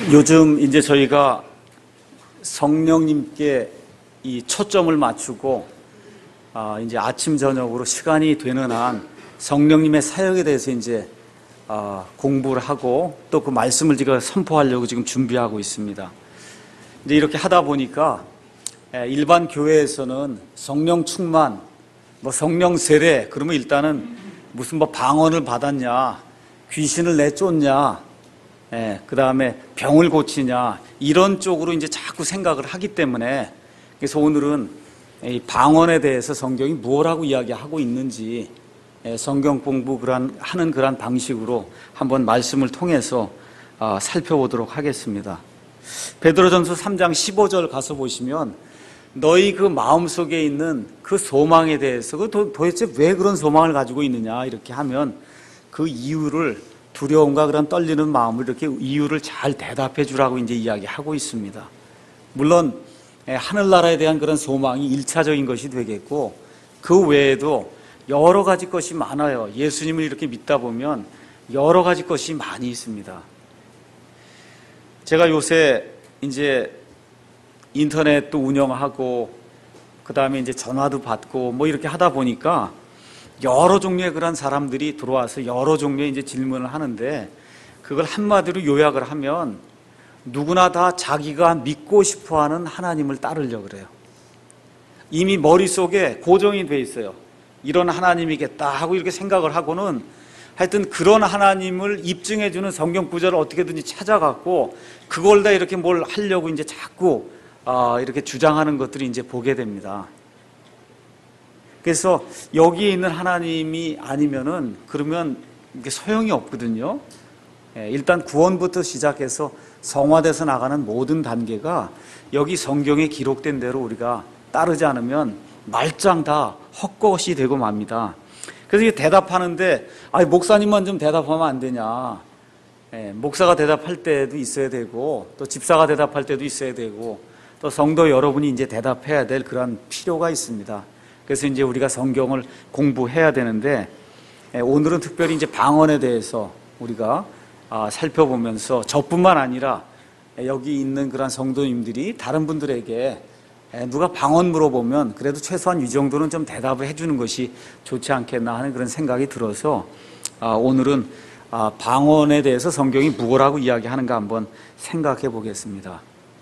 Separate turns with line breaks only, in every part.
요즘 이제 저희가 성령님께 이 초점을 맞추고 이제 아침 저녁으로 시간이 되는 한 성령님의 사역에 대해서 이제 공부를 하고 또 그 말씀을 제가 선포하려고 지금 준비하고 있습니다. 이제 이렇게 하다 보니까 일반 교회에서는 성령 충만, 뭐 성령 세례 그러면 일단은 무슨 뭐 방언을 받았냐, 귀신을 내쫓냐, 그 다음에 병을 고치냐 이런 쪽으로 이제 자꾸 생각을 하기 때문에 그래서 오늘은 이 방언에 대해서 성경이 뭐라고 이야기하고 있는지 성경 공부 하는 그런 방식으로 한번 말씀을 통해서 살펴보도록 하겠습니다. 베드로전서 3장 15절 가서 보시면 너희 그 마음속에 있는 그 소망에 대해서 도대체 왜 그런 소망을 가지고 있느냐 이렇게 하면 그 이유를 두려움과 그런 떨리는 마음을 이렇게 이유를 잘 대답해 주라고 이제 이야기하고 있습니다. 물론 하늘나라에 대한 그런 소망이 1차적인 것이 되겠고 그 외에도 여러 가지 것이 많아요. 예수님을 이렇게 믿다 보면 여러 가지 것이 많이 있습니다. 제가 요새 이제 인터넷도 운영하고 그 다음에 이제 전화도 받고 뭐 이렇게 하다 보니까 여러 종류의 그런 사람들이 들어와서 여러 종류의 이제 질문을 하는데 그걸 한마디로 요약을 하면 누구나 다 자기가 믿고 싶어 하는 하나님을 따르려고 그래요. 이미 머릿속에 고정이 돼 있어요. 이런 하나님이겠다 하고 이렇게 생각을 하고는 하여튼 그런 하나님을 입증해주는 성경 구절을 어떻게든지 찾아갖고 그걸 다 이렇게 뭘 하려고 이제 자꾸 이렇게 주장하는 것들이 이제 보게 됩니다. 그래서 여기에 있는 하나님이 아니면은 그러면 이게 소용이 없거든요. 일단 구원부터 시작해서 성화돼서 나가는 모든 단계가 여기 성경에 기록된 대로 우리가 따르지 않으면 말짱 다 헛것이 되고 맙니다. 그래서 이게 대답하는데 목사님만 좀 대답하면 안 되냐. 목사가 대답할 때도 있어야 되고 또 집사가 대답할 때도 있어야 되고 또 성도 여러분이 이제 대답해야 될 그런 필요가 있습니다. 그래서 이제 우리가 성경을 공부해야 되는데 오늘은 특별히 이제 방언에 대해서 우리가 살펴보면서 저뿐만 아니라 여기 있는 그런 성도님들이 다른 분들에게 누가 방언 물어보면 그래도 최소한 이 정도는 좀 대답을 해주는 것이 좋지 않겠나 하는 그런 생각이 들어서 오늘은 방언에 대해서 성경이 무엇이라고 이야기하는가 한번 생각해 보겠습니다.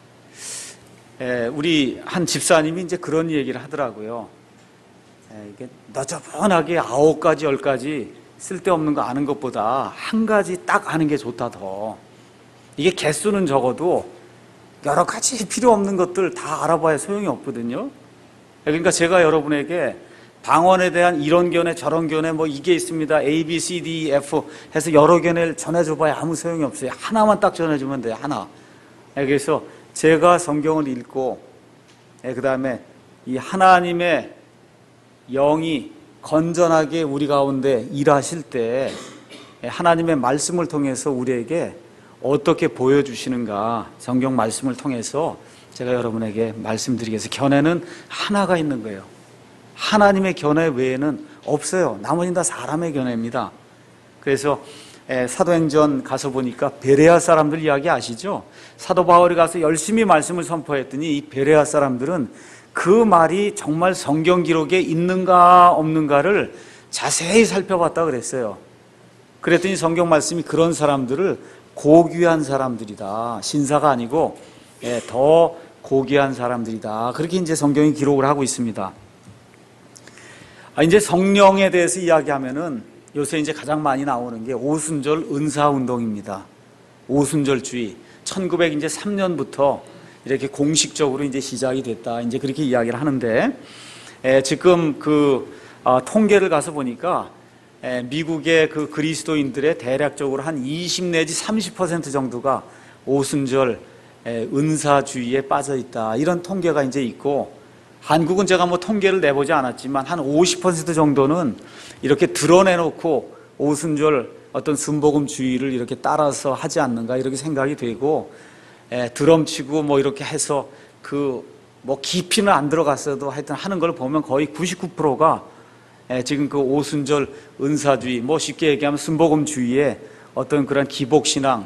우리 한 집사님이 이제 그런 얘기를 하더라고요. 이게 너저분하게 9가지 10가지 쓸데없는 거 아는 것보다 한 가지 딱 아는 게 좋다 더. 이게 개수는 적어도 여러 가지 필요 없는 것들 다 알아봐야 소용이 없거든요. 그러니까 제가 여러분에게 방언에 대한 이런 견해 저런 견해 뭐 이게 있습니다. A, B, C, D, E, F 해서 여러 견해를 전해줘봐야 아무 소용이 없어요. 하나만 딱 전해주면 돼요. 하나. 그래서 제가 성경을 읽고 그 다음에 이 하나님의 영이 건전하게 우리 가운데 일하실 때 하나님의 말씀을 통해서 우리에게 어떻게 보여주시는가 성경 말씀을 통해서 제가 여러분에게 말씀드리겠습니다. 견해는 하나가 있는 거예요. 하나님의 견해 외에는 없어요. 나머지는 다 사람의 견해입니다. 그래서 사도행전 가서 보니까 베레아 사람들 이야기 아시죠? 사도 바울이 가서 열심히 말씀을 선포했더니 이 베레아 사람들은 그 말이 정말 성경 기록에 있는가 없는가를 자세히 살펴봤다 그랬어요. 그랬더니 성경 말씀이 그런 사람들을 고귀한 사람들이다. 신사가 아니고 더 고귀한 사람들이다. 그렇게 이제 성경이 기록을 하고 있습니다. 이제 성령에 대해서 이야기하면은 요새 이제 가장 많이 나오는 게 오순절 은사 운동입니다. 오순절주의. 1903년부터 이렇게 공식적으로 이제 시작이 됐다. 이제 그렇게 이야기를 하는데, 지금 통계를 가서 보니까, 미국의 그 그리스도인들의 대략적으로 한 20 내지 30% 정도가 오순절 은사주의에 빠져 있다. 이런 통계가 이제 있고, 한국은 제가 뭐 통계를 내보지 않았지만 한 50% 정도는 이렇게 드러내놓고 오순절 어떤 순복음주의를 이렇게 따라서 하지 않는가 이렇게 생각이 되고, 드럼치고 뭐 이렇게 해서 뭐 깊이는 안 들어갔어도 하여튼 하는 걸 보면 거의 99%가 지금 그 오순절 은사주의, 뭐 쉽게 얘기하면 순복음주의의 어떤 그런 기복신앙,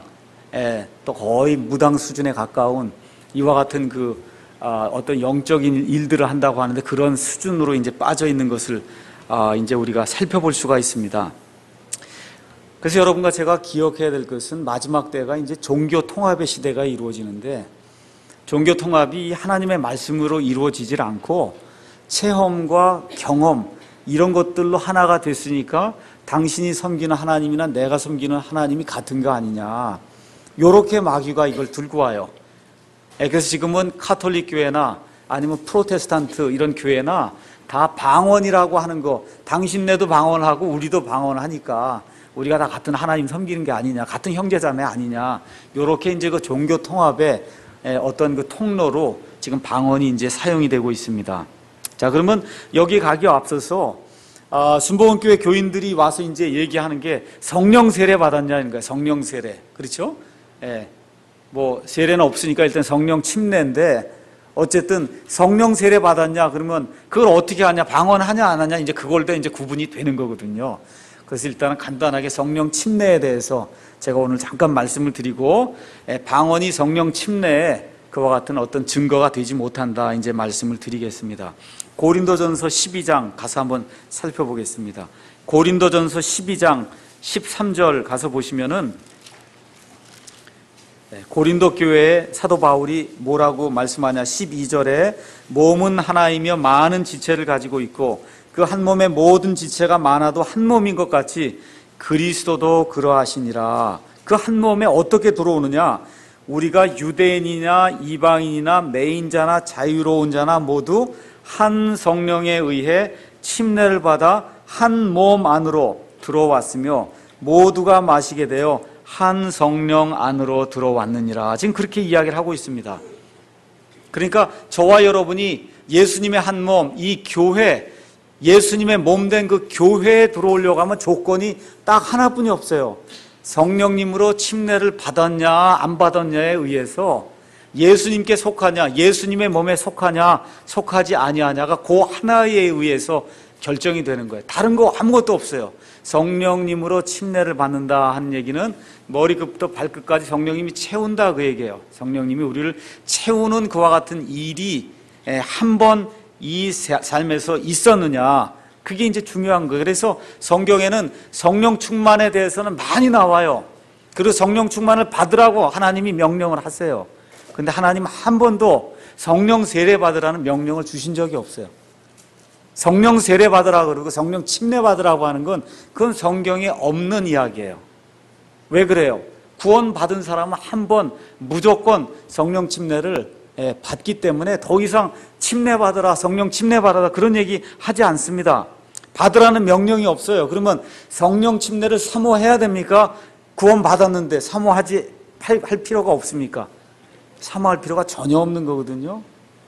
또 거의 무당 수준에 가까운 이와 같은 어떤 영적인 일들을 한다고 하는데 그런 수준으로 이제 빠져 있는 것을 이제 우리가 살펴볼 수가 있습니다. 그래서 여러분과 제가 기억해야 될 것은 마지막 때가 이제 종교 통합의 시대가 이루어지는데 종교 통합이 하나님의 말씀으로 이루어지질 않고 체험과 경험 이런 것들로 하나가 됐으니까 당신이 섬기는 하나님이나 내가 섬기는 하나님이 같은 거 아니냐, 요렇게 마귀가 이걸 들고 와요. 그래서 지금은 카톨릭 교회나 아니면 프로테스탄트 이런 교회나 다 방언이라고 하는 거, 당신네도 방언하고 우리도 방언하니까 우리가 다 같은 하나님 섬기는 게 아니냐, 같은 형제자매 아니냐, 요렇게 이제 그 종교 통합의 어떤 그 통로로 지금 방언이 이제 사용이 되고 있습니다. 자, 그러면 여기 가기 앞서서 순복음교회 교인들이 와서 이제 얘기하는 게 성령 세례 받았냐는 거예요. 성령 세례. 그렇죠? 뭐 세례는 없으니까 일단 성령 침례인데 어쨌든 성령 세례 받았냐 그러면 그걸 어떻게 하냐, 방언하냐 안 하냐, 이제 그걸 때 이제 구분이 되는 거거든요. 그래서 일단은 간단하게 성령 침례에 대해서 제가 오늘 잠깐 말씀을 드리고, 방언이 성령 침례에 그와 같은 어떤 증거가 되지 못한다 이제 말씀을 드리겠습니다. 고린도전서 12장 가서 한번 살펴보겠습니다. 고린도전서 12장 13절 가서 보시면은 고린도 교회에 사도 바울이 뭐라고 말씀하냐, 12절에 몸은 하나이며 많은 지체를 가지고 있고 그 한 몸의 모든 지체가 많아도 한 몸인 것 같이 그리스도도 그러하시니라. 그 한 몸에 어떻게 들어오느냐, 우리가 유대인이나 이방인이나 매인자나 자유로운 자나 모두 한 성령에 의해 침례를 받아 한 몸 안으로 들어왔으며 모두가 마시게 되어 한 성령 안으로 들어왔느니라. 지금 그렇게 이야기를 하고 있습니다. 그러니까 저와 여러분이 예수님의 한 몸, 이 교회, 예수님의 몸된 그 교회에 들어오려고 하면 조건이 딱 하나뿐이 없어요. 성령님으로 침례를 받았냐 안 받았냐에 의해서 예수님께 속하냐, 예수님의 몸에 속하냐 속하지 아니하냐가 그 하나에 의해서 결정이 되는 거예요. 다른 거 아무것도 없어요. 성령님으로 침례를 받는다 하는 얘기는 머리끝부터 발끝까지 성령님이 채운다 그 얘기예요. 성령님이 우리를 채우는 그와 같은 일이 한 번 이 삶에서 있었느냐, 그게 이제 중요한 거예요. 그래서 성경에는 성령 충만에 대해서는 많이 나와요. 그리고 성령 충만을 받으라고 하나님이 명령을 하세요. 근데 하나님 한 번도 성령 세례 받으라는 명령을 주신 적이 없어요. 성령 세례 받으라 그러고 성령 침례 받으라고 하는 건 그건 성경에 없는 이야기예요. 왜 그래요? 구원 받은 사람은 한 번 무조건 성령 침례를 받기 때문에 더 이상 침례 받으라, 성령 침례 받으라 그런 얘기 하지 않습니다. 받으라는 명령이 없어요. 그러면 성령 침례를 사모해야 됩니까? 구원 받았는데 사모하지 할 필요가 없습니까? 사모할 필요가 전혀 없는 거거든요.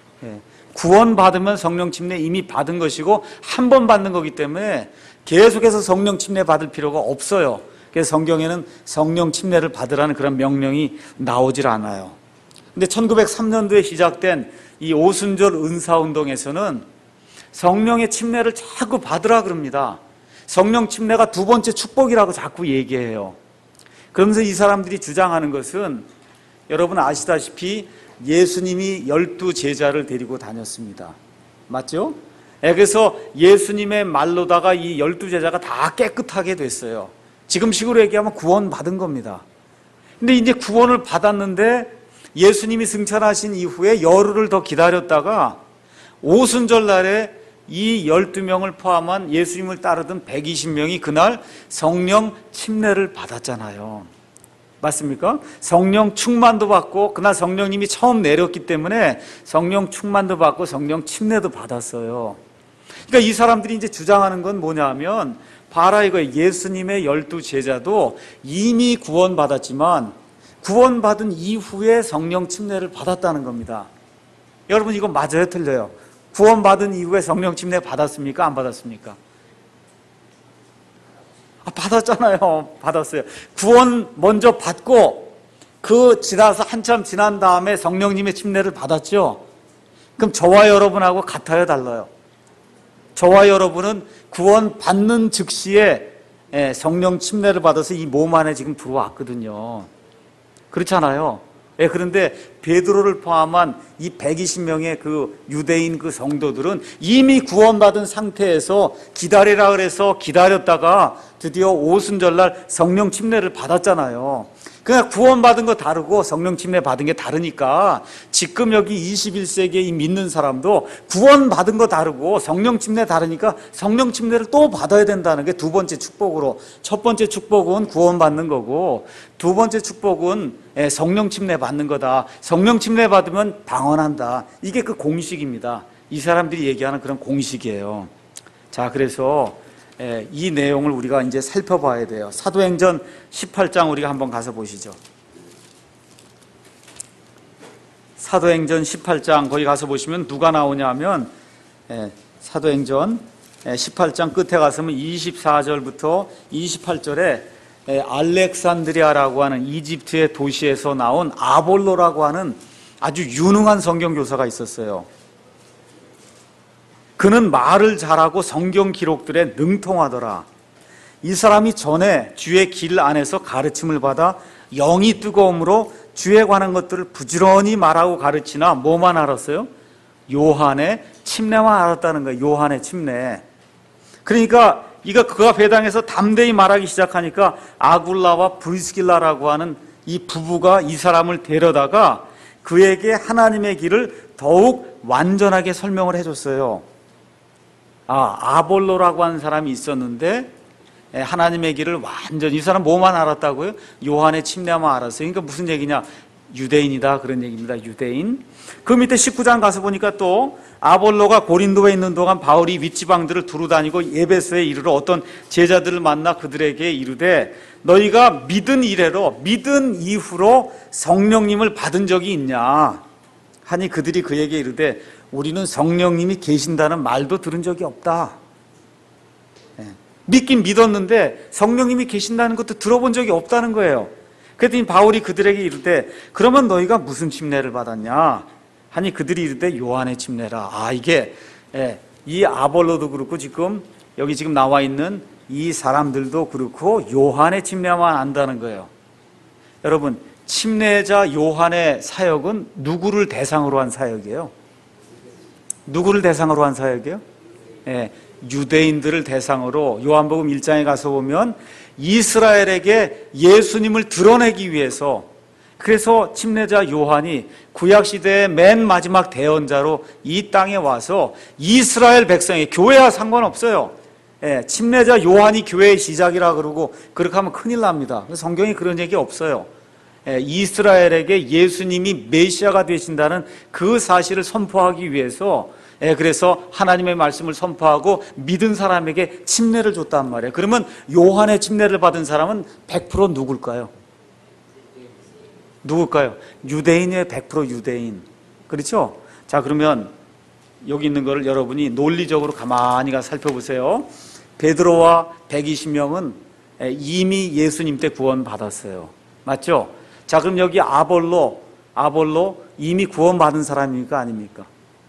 구원 받으면 성령 침례 이미 받은 것이고 한 번 받는 거기 때문에 계속해서 성령 침례 받을 필요가 없어요. 그래서 성경에는 성령 침례를 받으라는 그런 명령이 나오질 않아요. 근데 1903년도에 시작된 이 오순절 은사운동에서는 성령의 침례를 자꾸 받으라 그럽니다. 성령 침례가 두 번째 축복이라고 자꾸 얘기해요. 그러면서 이 사람들이 주장하는 것은 여러분 아시다시피 예수님이 12 제자를 데리고 다녔습니다. 맞죠? 그래서 예수님의 말로다가 이 12 제자가 다 깨끗하게 됐어요. 지금식으로 얘기하면 구원 받은 겁니다. 근데 이제 구원을 받았는데 예수님이 승천하신 이후에 열흘을 더 기다렸다가 오순절 날에 이 12명을 포함한 예수님을 따르던 120명이 그날 성령 침례를 받았잖아요. 맞습니까? 성령 충만도 받고 그날 성령님이 처음 내렸기 때문에 성령 충만도 받고 성령 침례도 받았어요. 그러니까 이 사람들이 이제 주장하는 건 뭐냐면 봐라 이거예요. 예수님의 12 제자도 이미 구원받았지만 구원받은 이후에 성령 침례를 받았다는 겁니다. 여러분 이거 맞아요 틀려요? 구원받은 이후에 성령 침례 받았습니까? 안 받았습니까? 받았잖아요. 받았어요. 구원 먼저 받고 그 지나서 한참 지난 다음에 성령님의 침례를 받았죠. 그럼 저와 여러분하고 같아요 달라요? 저와 여러분은 구원 받는 즉시에 성령 침례를 받아서 이 몸 안에 지금 들어왔거든요. 그렇잖아요. 예, 그런데 베드로를 포함한 이 120명의 그 유대인 그 성도들은 이미 구원받은 상태에서 기다리라 그래서 기다렸다가 드디어 오순절날 성령 침례를 받았잖아요. 그냥 구원받은 거 다르고 성령 침례 받은 게 다르니까 지금 여기 21세기에 이 믿는 사람도 구원받은 거 다르고 성령 침례 다르니까 성령 침례를 또 받아야 된다는 게 두 번째 축복으로, 첫 번째 축복은 구원받는 거고 두 번째 축복은 성령 침례 받는 거다. 성령 침례 받으면 방언한다. 이게 그 공식입니다. 이 사람들이 얘기하는 그런 공식이에요. 자, 그래서 이 내용을 우리가 이제 살펴봐야 돼요. 사도행전 18장 우리가 한번 가서 보시죠. 사도행전 18장 거기 가서 보시면 누가 나오냐면 사도행전 18장 끝에 가서면 24절부터 28절에 알렉산드리아라고 하는 이집트의 도시에서 나온 아볼로라고 하는 아주 유능한 성경교사가 있었어요. 그는 말을 잘하고 성경 기록들에 능통하더라. 이 사람이 전에 주의 길 안에서 가르침을 받아 영이 뜨거움으로 주에 관한 것들을 부지런히 말하고 가르치나 뭐만 알았어요? 요한의 침례만 알았다는 거예요. 요한의 침례. 그러니까 그가 배당에서 담대히 말하기 시작하니까 아굴라와 브리스길라라고 하는 이 부부가 이 사람을 데려다가 그에게 하나님의 길을 더욱 완전하게 설명을 해줬어요. 아볼로라고 하는 사람이 있었는데 하나님의 길을 완전히, 이 사람 뭐만 알았다고요? 요한의 침례만 알았어요. 그러니까 무슨 얘기냐? 유대인이다, 그런 얘기입니다. 유대인. 그 밑에 19장 가서 보니까 또 아볼로가 고린도에 있는 동안 바울이 윗지방들을 두루 다니고 에베소에 이르러 어떤 제자들을 만나 그들에게 이르되 너희가 믿은 이래로, 믿은 이후로 성령님을 받은 적이 있냐 하니 그들이 그에게 이르되 우리는 성령님이 계신다는 말도 들은 적이 없다. 믿긴 믿었는데 성령님이 계신다는 것도 들어본 적이 없다는 거예요. 그랬더니 바울이 그들에게 이르되 그러면 너희가 무슨 침례를 받았냐 하니 그들이 이르되 요한의 침례라. 이게 이 아볼로도 그렇고 지금 여기 지금 나와 있는 이 사람들도 그렇고 요한의 침례만 안다는 거예요. 여러분, 침례자 요한의 사역은 누구를 대상으로 한 사역이에요? 누구를 대상으로 한 사역이에요? 유대인들을 대상으로. 요한복음 1장에 가서 보면 이스라엘에게 예수님을 드러내기 위해서, 그래서 침례자 요한이 구약시대의 맨 마지막 대언자로 이 땅에 와서 이스라엘 백성의, 교회와 상관없어요. 침례자 요한이 교회의 시작이라 그러고 그렇게 하면 큰일 납니다. 성경에 그런 얘기 없어요. 이스라엘에게 예수님이 메시아가 되신다는 그 사실을 선포하기 위해서, 그래서 하나님의 말씀을 선포하고 믿은 사람에게 침례를 줬단 말이에요. 그러면 요한의 침례를 받은 사람은 100% 누굴까요? 누굴까요? 유대인이에요. 100% 유대인. 그렇죠? 자, 그러면 여기 있는 거를 여러분이 논리적으로 가만히 가서 살펴보세요. 베드로와 120명은 이미 예수님 때 구원받았어요. 맞죠? 자, 그럼 여기 아볼로 이미 구원받은 사람입니까? 아닙니까?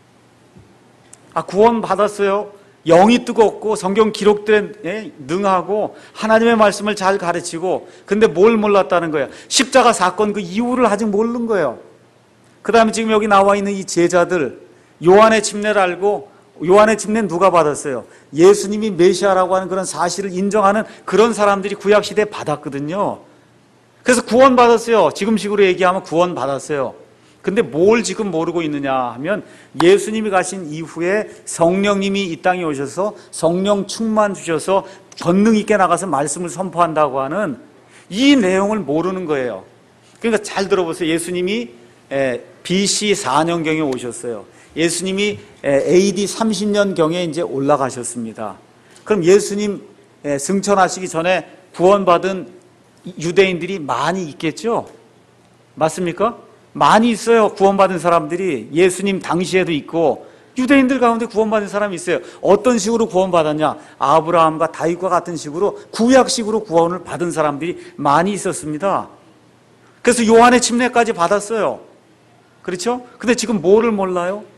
구원받았어요. 영이 뜨겁고 성경 기록들에 능하고 하나님의 말씀을 잘 가르치고, 근데 뭘 몰랐다는 거예요? 십자가 사건 그 이유를 아직 모르는 거예요. 그 다음에 지금 여기 나와 있는 이 제자들, 요한의 침례를 알고, 요한의 침례는 누가 받았어요? 예수님이 메시아라고 하는 그런 사실을 인정하는 그런 사람들이 구약시대에 받았거든요. 그래서 구원받았어요. 지금식으로 얘기하면 구원받았어요. 근데 뭘 지금 모르고 있느냐 하면 예수님이 가신 이후에 성령님이 이 땅에 오셔서 성령 충만 주셔서 권능 있게 나가서 말씀을 선포한다고 하는 이 내용을 모르는 거예요. 그러니까 잘 들어보세요. 예수님이 BC 4년경에 오셨어요. 예수님이 AD 30년경에 이제 올라가셨습니다. 그럼 예수님 승천하시기 전에 구원받은 유대인들이 많이 있겠죠? 맞습니까? 많이 있어요. 구원받은 사람들이 예수님 당시에도 있고, 유대인들 가운데 구원받은 사람이 있어요. 어떤 식으로 구원받았냐? 아브라함과 다윗과 같은 식으로 구약식으로 구원을 받은 사람들이 많이 있었습니다. 그래서 요한의 침례까지 받았어요. 그렇죠? 근데 지금 뭐를 몰라요?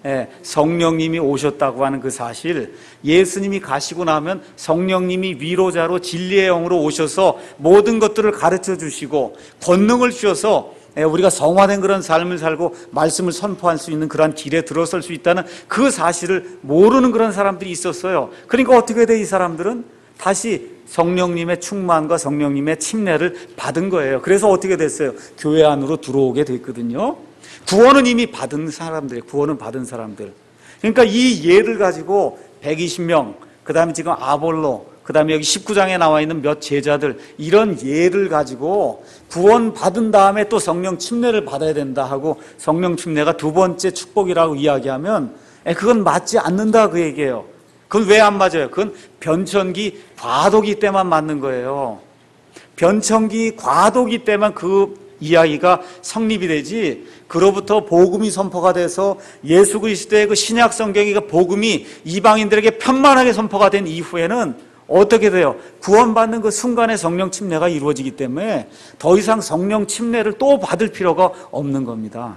성령님이 오셨다고 하는 그 사실, 예수님이 가시고 나면 성령님이 위로자로 진리의 영으로 오셔서 모든 것들을 가르쳐 주시고 권능을 주셔서 우리가 성화된 그런 삶을 살고 말씀을 선포할 수 있는 그런 길에 들어설 수 있다는 그 사실을 모르는 그런 사람들이 있었어요. 그러니까 어떻게 돼? 이 사람들은 다시 성령님의 충만과 성령님의 침례를 받은 거예요. 그래서 어떻게 됐어요? 교회 안으로 들어오게 됐거든요. 구원은 이미 받은 사람들이에요. 구원은 받은 사람들. 그러니까 이 예를 가지고 120명, 그 다음에 지금 아볼로, 그 다음에 여기 19장에 나와 있는 몇 제자들, 이런 예를 가지고 구원 받은 다음에 또 성령 침례를 받아야 된다 하고 성령 침례가 두 번째 축복이라고 이야기하면 그건 맞지 않는다 그 얘기예요. 그건 왜 안 맞아요? 그건 변천기 과도기 때만 맞는 거예요. 변천기 과도기 때만 그 이야기가 성립이 되지, 그로부터 복음이 선포가 돼서 예수 그리스도의 그 신약 성경의 그 복음이 이방인들에게 편만하게 선포가 된 이후에는 어떻게 돼요? 구원받는 그 순간에 성령 침례가 이루어지기 때문에 더 이상 성령 침례를 또 받을 필요가 없는 겁니다.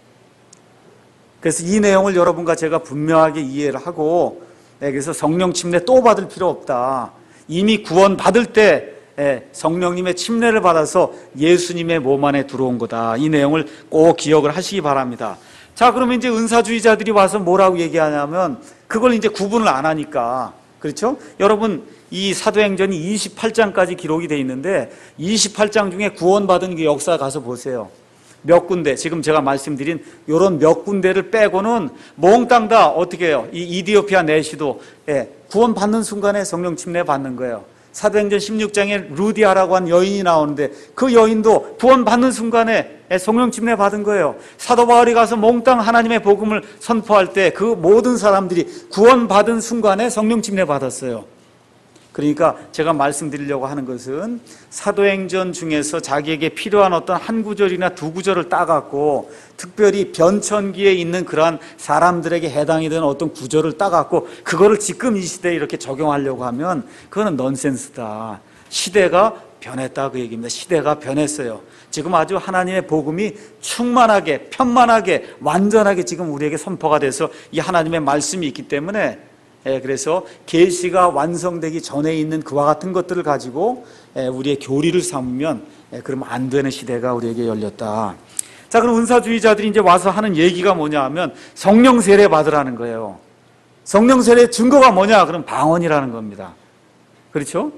그래서 이 내용을 여러분과 제가 분명하게 이해를 하고, 그래서 성령 침례 또 받을 필요 없다. 이미 구원받을 때 성령님의 침례를 받아서 예수님의 몸 안에 들어온 거다. 이 내용을 꼭 기억을 하시기 바랍니다. 자, 그러면 이제 은사주의자들이 와서 뭐라고 얘기하냐면 그걸 이제 구분을 안 하니까, 그렇죠? 여러분, 이 사도행전이 28장까지 기록이 되어 있는데 28장 중에 구원받은 그 역사 가서 보세요. 몇 군데, 지금 제가 말씀드린 이런 몇 군데를 빼고는 몽땅 다 어떻게 해요? 이 이디오피아 내시도 구원받는 순간에 성령 침례 받는 거예요. 사도행전 16장에 루디아라고 한 여인이 나오는데 그 여인도 구원받는 순간에 성령 침례 받은 거예요. 사도 바울이 가서 몽땅 하나님의 복음을 선포할 때 그 모든 사람들이 구원받은 순간에 성령 침례 받았어요. 그러니까 제가 말씀드리려고 하는 것은 사도행전 중에서 자기에게 필요한 어떤 한 구절이나 두 구절을 따갖고 특별히 변천기에 있는 그러한 사람들에게 해당이 되는 어떤 구절을 따갖고 그거를 지금 이 시대에 이렇게 적용하려고 하면 그거는 넌센스다. 시대가 변했다 그 얘기입니다. 시대가 변했어요. 지금 아주 하나님의 복음이 충만하게, 편만하게, 완전하게 지금 우리에게 선포가 돼서 이 하나님의 말씀이 있기 때문에, 그래서 계시가 완성되기 전에 있는 그와 같은 것들을 가지고 우리의 교리를 삼으면 그러면 안 되는 시대가 우리에게 열렸다. 자, 그럼 은사주의자들이 이제 와서 하는 얘기가 뭐냐 하면 성령 세례 받으라는 거예요. 성령 세례의 증거가 뭐냐? 그럼 방언이라는 겁니다. 그렇죠?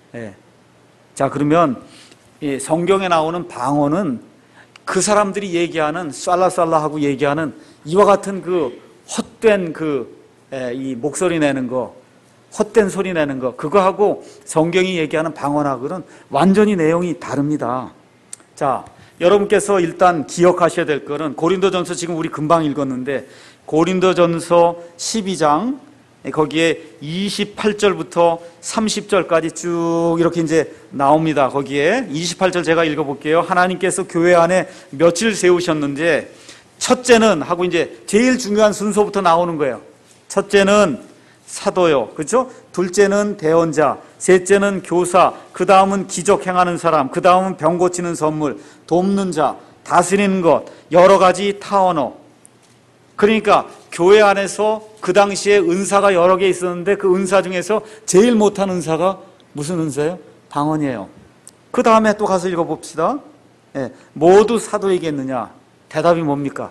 자, 그러면 성경에 나오는 방언은 그 사람들이 얘기하는 쌀라쌀라하고 얘기하는 이와 같은 그 헛된 이 목소리 내는 거, 헛된 소리 내는 거, 그거하고 성경이 얘기하는 방언하고는 완전히 내용이 다릅니다. 자, 여러분께서 일단 기억하셔야 될 거는 고린도전서 지금 우리 금방 읽었는데 고린도전서 12장 거기에 28절부터 30절까지 쭉 이렇게 이제 나옵니다. 거기에 28절 제가 읽어볼게요. 하나님께서 교회 안에 며칠 세우셨는데 첫째는 하고 이제 제일 중요한 순서부터 나오는 거예요. 첫째는 사도요, 그렇죠? 둘째는 대언자, 셋째는 교사, 그 다음은 기적 행하는 사람, 그 다음은 병 고치는 선물, 돕는 자, 다스리는 것, 여러 가지 타 언어. 그러니까 교회 안에서 그 당시에 은사가 여러 개 있었는데 그 은사 중에서 제일 못한 은사가 무슨 은사예요? 방언이에요. 그 다음에 또 가서 읽어봅시다. 모두 사도이겠느냐? 대답이 뭡니까?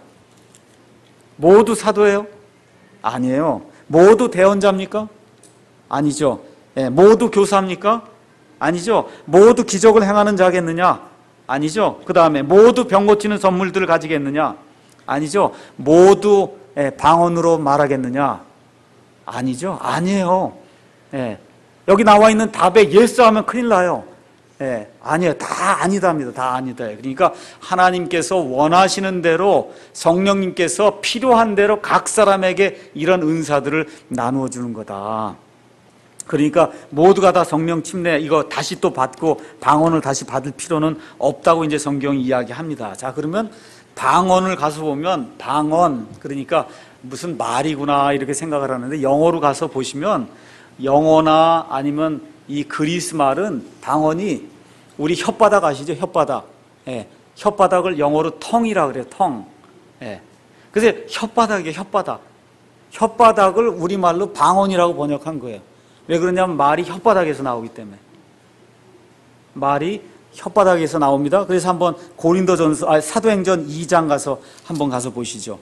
모두 사도예요? 아니에요. 모두 대언자입니까? 아니죠. 모두 교사입니까? 아니죠. 모두 기적을 행하는 자겠느냐? 아니죠. 그 다음에 모두 병 고치는 선물들을 가지겠느냐? 아니죠. 모두 방언으로 말하겠느냐? 아니죠. 아니에요. 여기 나와 있는 답에 예스 하면 큰일 나요. 아니에요. 다 아니다입니다. 다 아니다. 그러니까 하나님께서 원하시는 대로 성령님께서 필요한 대로 각 사람에게 이런 은사들을 나누어 주는 거다. 그러니까 모두가 다 성령 침례 이거 다시 또 받고 방언을 다시 받을 필요는 없다고 이제 성경이 이야기합니다. 자, 그러면 방언을 가서 보면 방언 그러니까 무슨 말이구나 이렇게 생각을 하는데 영어로 가서 보시면 영어나 아니면 이 그리스 말은 방언이 우리 혓바닥 아시죠? 혓바닥. 혓바닥을 영어로 텅이라 그래요. 텅. 그래서 혓바닥이에요, 혓바닥. 혓바닥을 우리말로 방언이라고 번역한 거예요. 왜 그러냐면 말이 혓바닥에서 나오기 때문에. 말이 혓바닥에서 나옵니다. 그래서 한번 사도행전 2장 한번 가서 보시죠.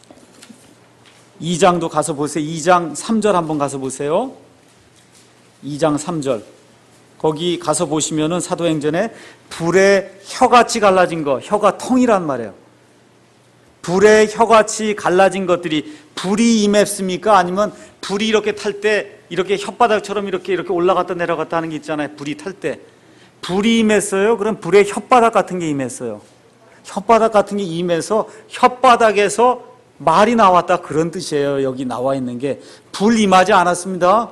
2장도 가서 보세요. 2장 3절 한번 가서 보세요. 2장 3절. 거기 가서 보시면은 사도행전에 불에 혀같이 갈라진 거, 혀가 통이란 말이에요. 불에 혀같이 갈라진 것들이 불이 임했습니까? 아니면 불이 이렇게 탈 때 이렇게 혓바닥처럼 이렇게 올라갔다 내려갔다 하는 게 있잖아요. 불이 탈 때. 불이 임했어요? 그럼 불에 혓바닥 같은 게 임했어요. 혓바닥 같은 게 임해서 혓바닥에서 말이 나왔다, 그런 뜻이에요. 여기 나와 있는 게. 불 임하지 않았습니다.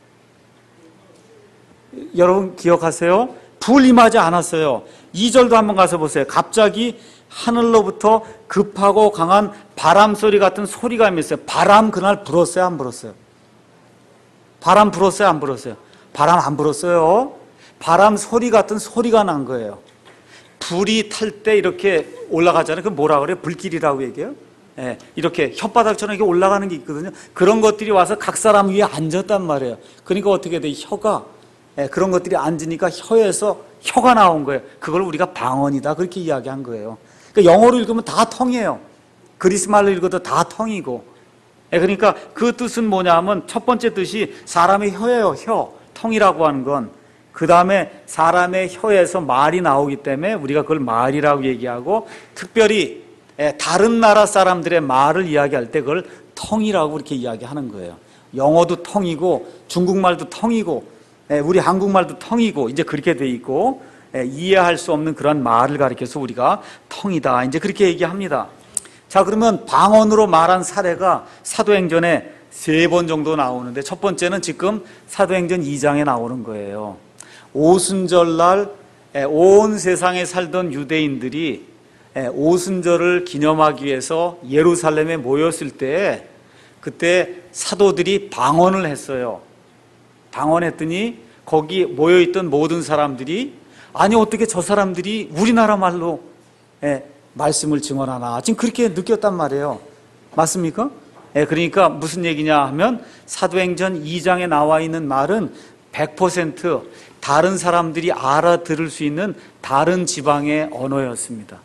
여러분 기억하세요? 불 임하지 않았어요. 2절도 한번 가서 보세요. 갑자기 하늘로부터 급하고 강한 바람 소리 같은 소리가 임했어요. 바람 그날 불었어요, 안 불었어요? 바람 불었어요, 안 불었어요? 바람 안 불었어요. 바람 소리 같은 소리가 난 거예요. 불이 탈 때 이렇게 올라가잖아요. 그 뭐라 그래요? 불길이라고 얘기해요. 예, 이렇게 혓바닥처럼 이렇게 올라가는 게 있거든요. 그런 것들이 와서 각 사람 위에 앉았단 말이에요. 그러니까 어떻게 돼? 혀가, 그런 것들이 앉으니까 혀에서 혀가 나온 거예요. 그걸 우리가 방언이다, 그렇게 이야기한 거예요. 그러니까 영어로 읽으면 다 텅이에요. 그리스 말로 읽어도 다 텅이고. 그러니까 그 뜻은 뭐냐 하면 첫 번째 뜻이 사람의 혀예요. 혀, 텅이라고 하는 건. 그 다음에 사람의 혀에서 말이 나오기 때문에 우리가 그걸 말이라고 얘기하고, 특별히 다른 나라 사람들의 말을 이야기할 때 그걸 텅이라고 이렇게 이야기하는 거예요. 영어도 텅이고 중국말도 텅이고 우리 한국말도 텅이고, 이제 그렇게 돼 있고, 이해할 수 없는 그런 말을 가리켜서 우리가 텅이다, 이제 그렇게 얘기합니다. 자, 그러면 방언으로 말한 사례가 사도행전에 3번 정도 나오는데, 첫 번째는 지금 사도행전 2장에 나오는 거예요. 오순절날 온 세상에 살던 유대인들이 오순절을 기념하기 위해서 예루살렘에 모였을 때, 그때 사도들이 방언을 했어요. 방언했더니 거기 모여있던 모든 사람들이, 아니 어떻게 저 사람들이 우리나라 말로 말씀을 증언하나, 지금 그렇게 느꼈단 말이에요. 맞습니까? 그러니까 무슨 얘기냐 하면 사도행전 2장에 나와 있는 말은 100% 다른 사람들이 알아들을 수 있는 다른 지방의 언어였습니다.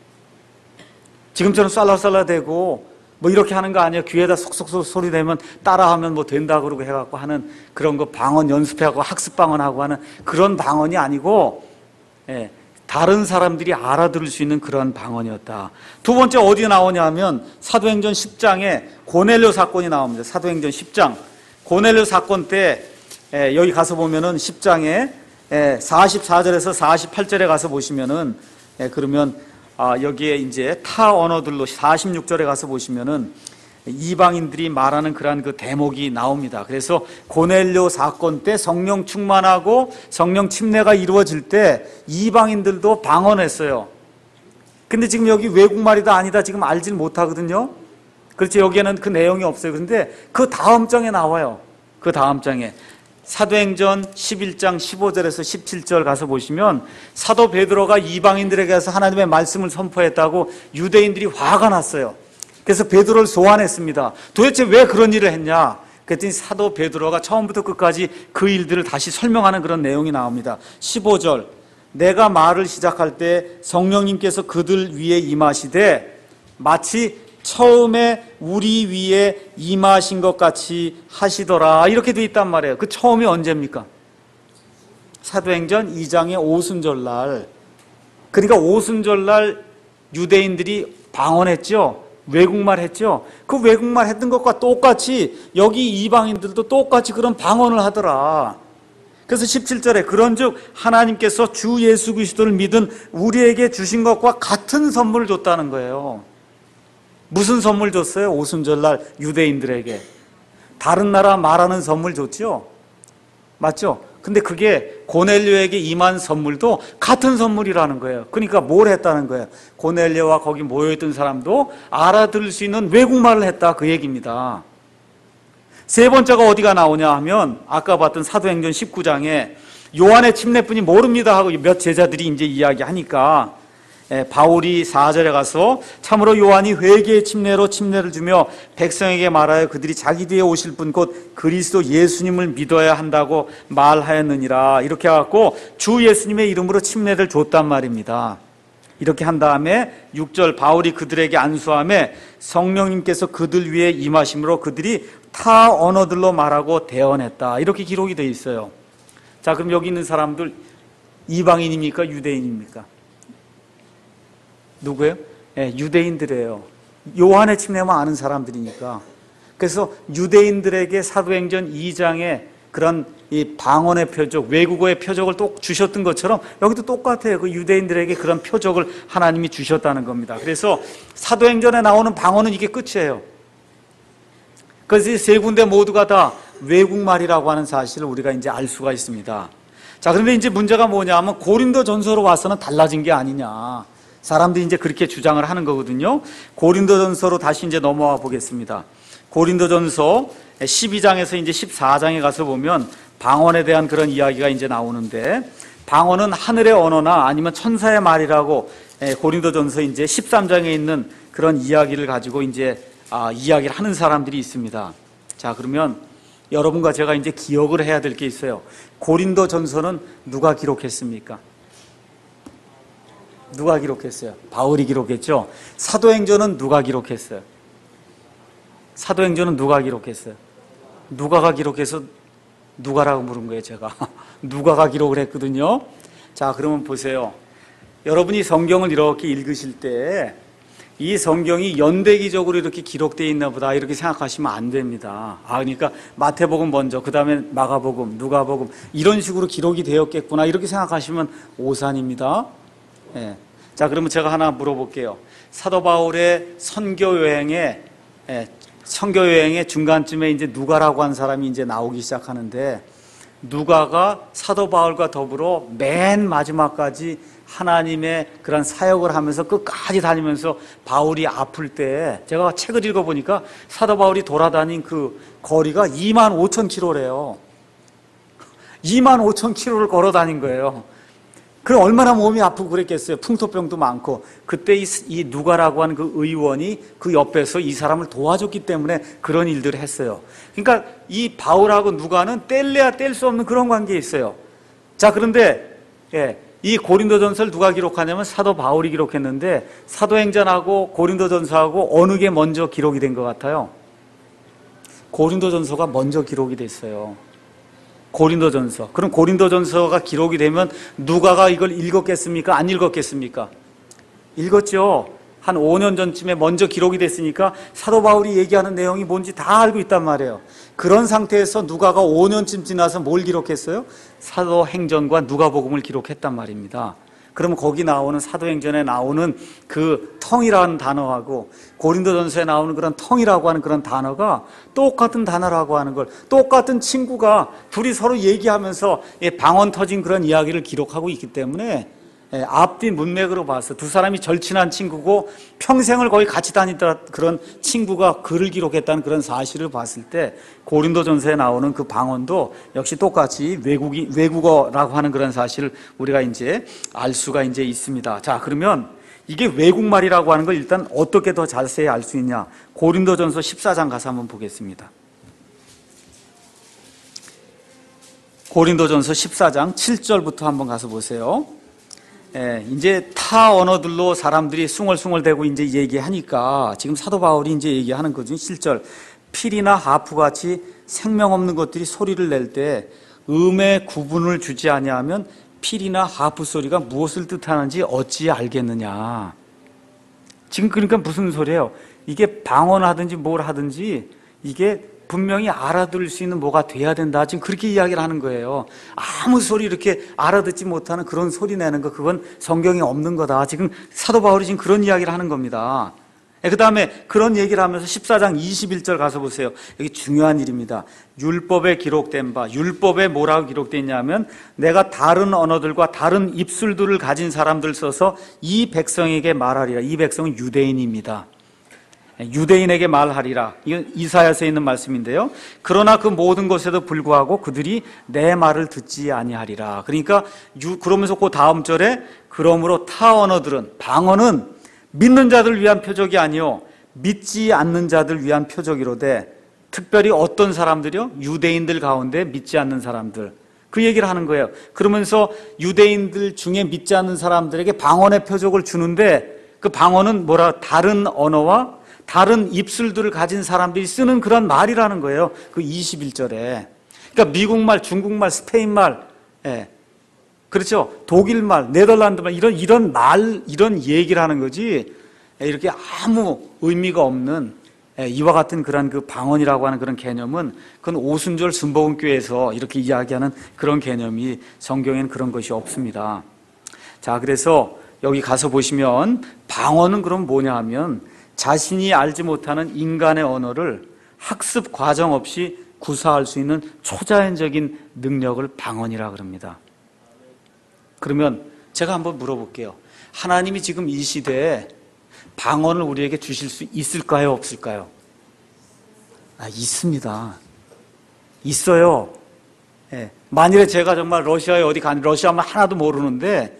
지금처럼 쌀라쌀라대고 뭐 이렇게 하는 거 아니에요. 귀에다 속속속 소리 내면 따라하면 뭐 된다 그러고 해갖고 하는 그런 거, 방언 연습해갖고 학습 방언하고 하는 그런 방언이 아니고, 다른 사람들이 알아들을 수 있는 그런 방언이었다. 두 번째 어디에 나오냐 하면 사도행전 10장에 고넬료 사건이 나옵니다. 사도행전 10장 고넬료 사건 때 여기 가서 보면은 10장에 44절에서 48절에 가서 보시면은, 그러면 여기에 이제 타 언어들로 46절에 가서 보시면은 이방인들이 말하는 그러한 그 대목이 나옵니다. 그래서 고넬료 사건 때 성령 충만하고 성령 침례가 이루어질 때 이방인들도 방언했어요. 근데 지금 여기 외국말이다 아니다 지금 알질 못하거든요. 그렇죠. 여기에는 그 내용이 없어요. 그런데 그 다음 장에 나와요. 그 다음 장에 사도행전 11장 15절에서 17절 가서 보시면 사도 베드로가 이방인들에게 가서 하나님의 말씀을 선포했다고 유대인들이 화가 났어요. 그래서 베드로를 소환했습니다. 도대체 왜 그런 일을 했냐? 그랬더니 사도 베드로가 처음부터 끝까지 그 일들을 다시 설명하는 그런 내용이 나옵니다. 15절, 내가 말을 시작할 때 성령님께서 그들 위에 임하시되 마치 처음에 우리 위에 임하신 것 같이 하시더라, 이렇게 돼 있단 말이에요. 그 처음이 언제입니까? 사도행전 2장의 오순절날. 그러니까 오순절날 유대인들이 방언했죠. 외국말 했죠. 그 외국말 했던 것과 똑같이 여기 이방인들도 똑같이 그런 방언을 하더라. 그래서 17절에 그런즉 하나님께서 주 예수 그리스도를 믿은 우리에게 주신 것과 같은 선물을 줬다는 거예요. 무슨 선물 줬어요? 오순절날 유대인들에게 다른 나라 말하는 선물 줬죠. 맞죠? 근데 그게 고넬료에게 임한 선물도 같은 선물이라는 거예요. 그러니까 뭘 했다는 거예요? 고넬료와 거기 모여있던 사람도 알아들을 수 있는 외국말을 했다, 그 얘기입니다. 세 번째가 어디가 나오냐 하면 아까 봤던 사도행전 19장에 요한의 침례뿐이 모릅니다 하고 몇 제자들이 이제 이야기하니까 바울이 4절에 가서 참으로 요한이 회개의 침례로 침례를 주며 백성에게 말하여 그들이 자기 뒤에 오실 분 곧 그리스도 예수님을 믿어야 한다고 말하였느니라. 이렇게 해갖고 주 예수님의 이름으로 침례를 줬단 말입니다. 이렇게 한 다음에 6절 바울이 그들에게 안수하며 성령님께서 그들 위에 임하심으로 그들이 타 언어들로 말하고 대언했다. 이렇게 기록이 되어 있어요. 자, 그럼 여기 있는 사람들 이방인입니까? 유대인입니까? 누구예요? 유대인들이에요. 요한의 침례만 아는 사람들이니까. 그래서 유대인들에게 사도행전 2장에 그런 이 방언의 표적, 외국어의 표적을 또 주셨던 것처럼 여기도 똑같아요. 그 유대인들에게 그런 표적을 하나님이 주셨다는 겁니다. 그래서 사도행전에 나오는 방언은 이게 끝이에요. 그래서 이 세 군데 모두가 다 외국말이라고 하는 사실을 우리가 이제 알 수가 있습니다. 자, 그런데 이제 문제가 뭐냐 하면 고린도 전서로 와서는 달라진 게 아니냐. 사람들이 이제 그렇게 주장을 하는 거거든요. 고린도 전서로 다시 이제 넘어와 보겠습니다. 고린도 전서 12장에서 이제 14장에 가서 보면 방언에 대한 그런 이야기가 이제 나오는데, 방언은 하늘의 언어나 아니면 천사의 말이라고 고린도 전서 이제 13장에 있는 그런 이야기를 가지고 이제 이야기를 하는 사람들이 있습니다. 자, 그러면 여러분과 제가 이제 기억을 해야 될 게 있어요. 고린도 전서는 누가 기록했습니까? 누가 기록했어요? 바울이 기록했죠. 사도행전은 누가 기록했어요? 사도행전은 누가 기록했어요? 누가가 기록해서 누가라고 물은 거예요, 제가. 누가가 기록을 했거든요. 자, 그러면 보세요. 여러분이 성경을 이렇게 읽으실 때 이 성경이 연대기적으로 이렇게 기록되어 있나 보다 이렇게 생각하시면 안 됩니다. 그러니까 마태복음 먼저, 그 다음에 마가복음, 누가복음 이런 식으로 기록이 되었겠구나 이렇게 생각하시면 오산입니다. 자, 그러면 제가 하나 물어볼게요. 사도 바울의 선교 여행의 중간쯤에 이제 누가라고 한 사람이 이제 나오기 시작하는데, 누가가 사도 바울과 더불어 맨 마지막까지 하나님의 그런 사역을 하면서 끝까지 다니면서 바울이 아플 때, 제가 책을 읽어보니까 사도 바울이 돌아다닌 그 거리가 25,000km래요. 25,000km를 걸어 다닌 거예요. 그럼 얼마나 몸이 아프고 그랬겠어요. 풍토병도 많고. 그때 이 누가라고 하는 그 의원이 그 옆에서 이 사람을 도와줬기 때문에 그런 일들을 했어요. 그러니까 이 바울하고 누가는 뗄래야 뗄 수 없는 그런 관계에 있어요. 자, 그런데 이 고린도전서를 누가 기록하냐면 사도 바울이 기록했는데, 사도행전하고 고린도전서하고 어느 게 먼저 기록이 된 것 같아요? 고린도전서가 먼저 기록이 됐어요. 고린도전서. 그럼 고린도전서가 기록이 되면 누가가 이걸 읽었겠습니까? 안 읽었겠습니까? 읽었죠. 한 5년 전쯤에 먼저 기록이 됐으니까 사도 바울이 얘기하는 내용이 뭔지 다 알고 있단 말이에요. 그런 상태에서 누가가 5년쯤 지나서 뭘 기록했어요? 사도행전과 누가복음을 기록했단 말입니다. 그러면 거기 나오는 사도행전에 나오는 그 텅이라는 단어하고 고린도전서에 나오는 그런 텅이라고 하는 그런 단어가 똑같은 단어라고 하는 걸, 똑같은 친구가 둘이 서로 얘기하면서 방언 터진 그런 이야기를 기록하고 있기 때문에 앞뒤 문맥으로 봐서 두 사람이 절친한 친구고 평생을 거의 같이 다니던 그런 친구가 글을 기록했다는 그런 사실을 봤을 때 고린도전서에 나오는 그 방언도 역시 똑같이 외국어라고 하는 그런 사실을 우리가 이제 알 수가 이제 있습니다. 자, 그러면 이게 외국말이라고 하는 걸 일단 어떻게 더 자세히 알 수 있냐? 고린도전서 14장 가서 한번 보겠습니다. 고린도전서 14장 7절부터 한번 가서 보세요. 이제 타 언어들로 사람들이 숭얼숭얼대고 이제 얘기하니까 지금 사도 바울이 이제 얘기하는 거죠. 7절. 필이나 하프같이 생명 없는 것들이 소리를 낼 때 음의 구분을 주지 아니하면 필이나 하프 소리가 무엇을 뜻하는지 어찌 알겠느냐. 지금 그러니까 무슨 소리예요? 이게 방언하든지 뭘 하든지 이게 분명히 알아들을 수 있는 뭐가 돼야 된다. 지금 그렇게 이야기를 하는 거예요. 아무 소리 이렇게 알아듣지 못하는 그런 소리 내는 거, 그건 성경에 없는 거다. 지금 사도 바울이 지금 그런 이야기를 하는 겁니다. 그 다음에 그런 얘기를 하면서 14장 21절 가서 보세요. 여기 중요한 일입니다. 율법에 기록된 바, 율법에 뭐라고 기록되어 있냐면 내가 다른 언어들과 다른 입술들을 가진 사람들 써서 이 백성에게 말하리라. 이 백성은 유대인입니다. 유대인에게 말하리라. 이건 이사야서에 있는 말씀인데요. 그러나 그 모든 것에도 불구하고 그들이 내 말을 듣지 아니하리라. 그러니까 그러면서 그 다음 절에 그러므로 타 언어들은, 방언은 믿는 자들 위한 표적이 아니요 믿지 않는 자들 위한 표적이로되, 특별히 어떤 사람들이요? 유대인들 가운데 믿지 않는 사람들, 그 얘기를 하는 거예요. 그러면서 유대인들 중에 믿지 않는 사람들에게 방언의 표적을 주는데, 그 방언은 뭐라, 다른 언어와 다른 입술들을 가진 사람들이 쓰는 그런 말이라는 거예요. 그 21절에. 그러니까 미국말, 중국말, 스페인말, 그렇죠. 독일말, 네덜란드말, 이런 말, 이런 얘기를 하는 거지, 이렇게 아무 의미가 없는, 이와 같은 그런 그 방언이라고 하는 그런 개념은, 그건 오순절 순복음교회에서 이렇게 이야기하는 그런 개념이 성경에는 그런 것이 없습니다. 자, 그래서 여기 가서 보시면 방언은 그럼 뭐냐 하면, 자신이 알지 못하는 인간의 언어를 학습 과정 없이 구사할 수 있는 초자연적인 능력을 방언이라 그럽니다. 그러면 제가 한번 물어볼게요. 하나님이 지금 이 시대에 방언을 우리에게 주실 수 있을까요, 없을까요? 있습니다. 있어요. 만일에 제가 정말 러시아에 어디 간, 러시아말 하나도 모르는데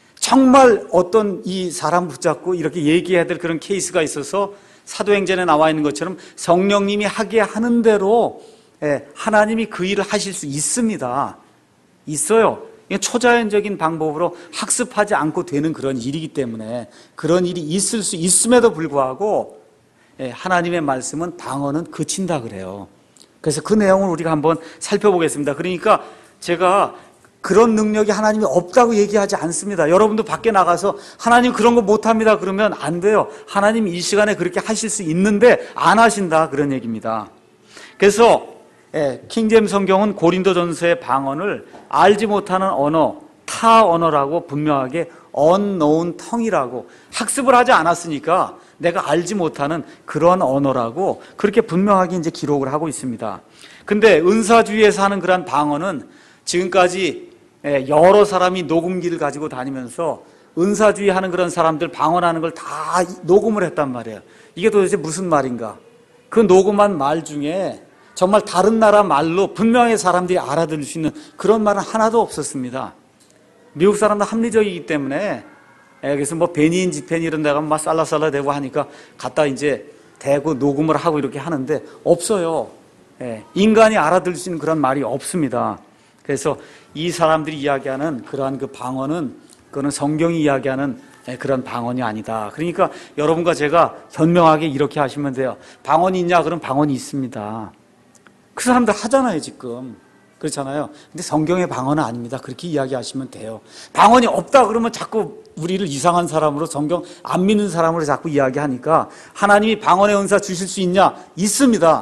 정말 어떤 이 사람 붙잡고 이렇게 얘기해야 될 그런 케이스가 있어서 사도행전에 나와 있는 것처럼 성령님이 하게 하는 대로 하나님이 그 일을 하실 수 있습니다. 있어요. 초자연적인 방법으로 학습하지 않고 되는 그런 일이기 때문에, 그런 일이 있을 수 있음에도 불구하고 하나님의 말씀은 방언은 그친다 그래요. 그래서 그 내용을 우리가 한번 살펴보겠습니다. 그러니까 제가 그런 능력이 하나님이 없다고 얘기하지 않습니다. 여러분도 밖에 나가서 하나님 그런 거 못합니다 그러면 안 돼요. 하나님이 이 시간에 그렇게 하실 수 있는데 안 하신다, 그런 얘기입니다. 그래서 킹제임스 성경은 고린도전서의 방언을 알지 못하는 언어, 타 언어라고 분명하게 unknown tongue이라고, 학습을 하지 않았으니까 내가 알지 못하는 그런 언어라고 그렇게 분명하게 이제 기록을 하고 있습니다. 근데 은사주의에서 하는 그런 방언은 지금까지 여러 사람이 녹음기를 가지고 다니면서 은사주의 하는 그런 사람들 방언하는 걸 다 녹음을 했단 말이에요. 이게 도대체 무슨 말인가? 그 녹음한 말 중에 정말 다른 나라 말로 분명히 사람들이 알아들을 수 있는 그런 말은 하나도 없었습니다. 미국 사람들 합리적이기 때문에, 그래서 뭐 베니인 지펜 이런 데 가면 막 살라살라 대고 하니까 갖다 이제 대고 녹음을 하고 이렇게 하는데 없어요. 인간이 알아들을 수 있는 그런 말이 없습니다. 그래서 이 사람들이 이야기하는 그러한 그 방언은, 그거는 성경이 이야기하는 그런 방언이 아니다. 그러니까 여러분과 제가 현명하게 이렇게 하시면 돼요. 방언이 있냐? 그럼 방언이 있습니다. 그 사람들 하잖아요, 지금. 그렇잖아요. 근데 성경의 방언은 아닙니다. 그렇게 이야기하시면 돼요. 방언이 없다 그러면 자꾸 우리를 이상한 사람으로, 성경 안 믿는 사람으로 자꾸 이야기하니까, 하나님이 방언의 은사 주실 수 있냐? 있습니다.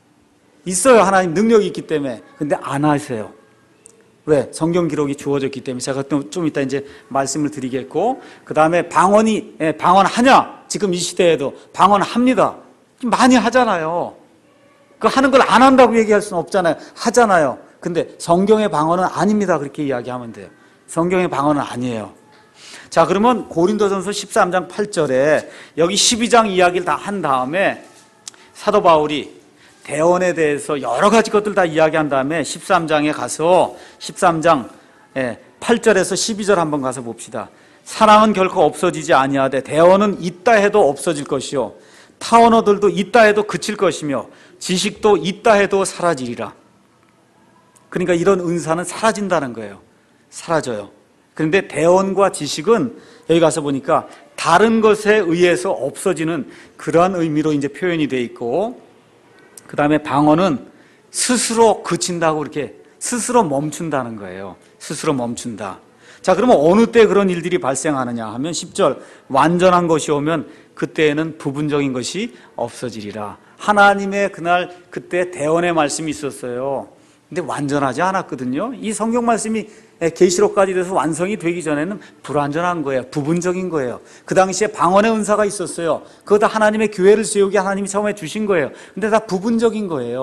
있어요. 하나님 능력이 있기 때문에. 근데 안 하세요. 왜? 성경 기록이 주어졌기 때문에. 제가 좀 이따 이제 말씀을 드리겠고, 그 다음에 방언하냐? 지금 이 시대에도 방언합니다. 많이 하잖아요. 그 하는 걸 안 한다고 얘기할 수는 없잖아요. 하잖아요. 근데 성경의 방언은 아닙니다. 그렇게 이야기하면 돼요. 성경의 방언은 아니에요. 자, 그러면 고린도전서 13장 8절에 여기 12장 이야기를 다 한 다음에 사도 바울이 대언에 대해서 여러 가지 것들 다 이야기한 다음에 13장에 가서 13장 8절에서 12절 한번 가서 봅시다. 사랑은 결코 없어지지 아니하되 대언은 있다 해도 없어질 것이요 타 언어들도 있다 해도 그칠 것이며 지식도 있다 해도 사라지리라. 그러니까 이런 은사는 사라진다는 거예요. 사라져요. 그런데 대언과 지식은 여기 가서 보니까 다른 것에 의해서 없어지는 그러한 의미로 이제 표현이 되어 있고, 그 다음에 방언은 스스로 그친다고, 이렇게 스스로 멈춘다는 거예요. 스스로 멈춘다. 자, 그러면 어느 때 그런 일들이 발생하느냐 하면 10절, 완전한 것이 오면 그때에는 부분적인 것이 없어지리라. 하나님의 그때 대언의 말씀이 있었어요. 근데 완전하지 않았거든요. 이 성경 말씀이 계시록까지 돼서 완성이 되기 전에는 불완전한 거예요. 부분적인 거예요. 그 당시에 방언의 은사가 있었어요. 그거 다 하나님의 교회를 세우기 하나님이 처음에 주신 거예요. 근데 다 부분적인 거예요.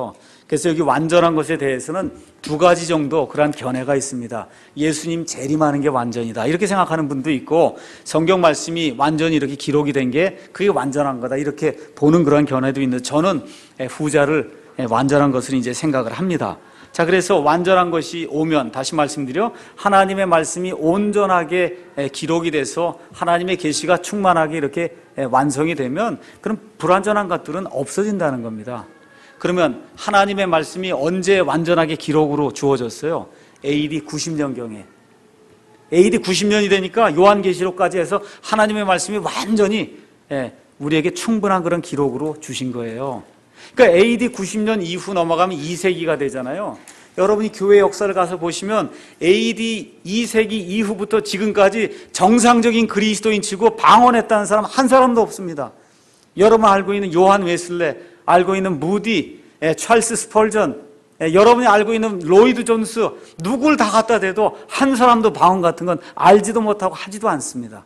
그래서 여기 완전한 것에 대해서는 두 가지 정도 그러한 견해가 있습니다. 예수님 재림하는 게 완전이다 이렇게 생각하는 분도 있고, 성경 말씀이 완전히 이렇게 기록이 된 게 그게 완전한 거다 이렇게 보는 그러한 견해도 있는데, 저는 후자를 완전한 것을 이제 생각을 합니다. 자, 그래서 완전한 것이 오면, 다시 말씀드려, 하나님의 말씀이 온전하게 기록이 돼서 하나님의 계시가 충만하게 이렇게 완성이 되면, 그럼 불완전한 것들은 없어진다는 겁니다. 그러면 하나님의 말씀이 언제 완전하게 기록으로 주어졌어요? AD 90년경에. AD 90년이 되니까 요한계시록까지 해서 하나님의 말씀이 완전히 우리에게 충분한 그런 기록으로 주신 거예요. 그러니까 AD 90년 이후 넘어가면 2세기가 되잖아요. 여러분이 교회 역사를 가서 보시면 AD 2세기 이후부터 지금까지 정상적인 그리스도인 치고 방언했다는 사람 한 사람도 없습니다. 여러분 알고 있는 요한 웨슬레, 알고 있는 무디, 찰스 스펄전, 여러분이 알고 있는 로이드 존스, 누굴 다 갖다 대도 한 사람도 방언 같은 건 알지도 못하고 하지도 않습니다.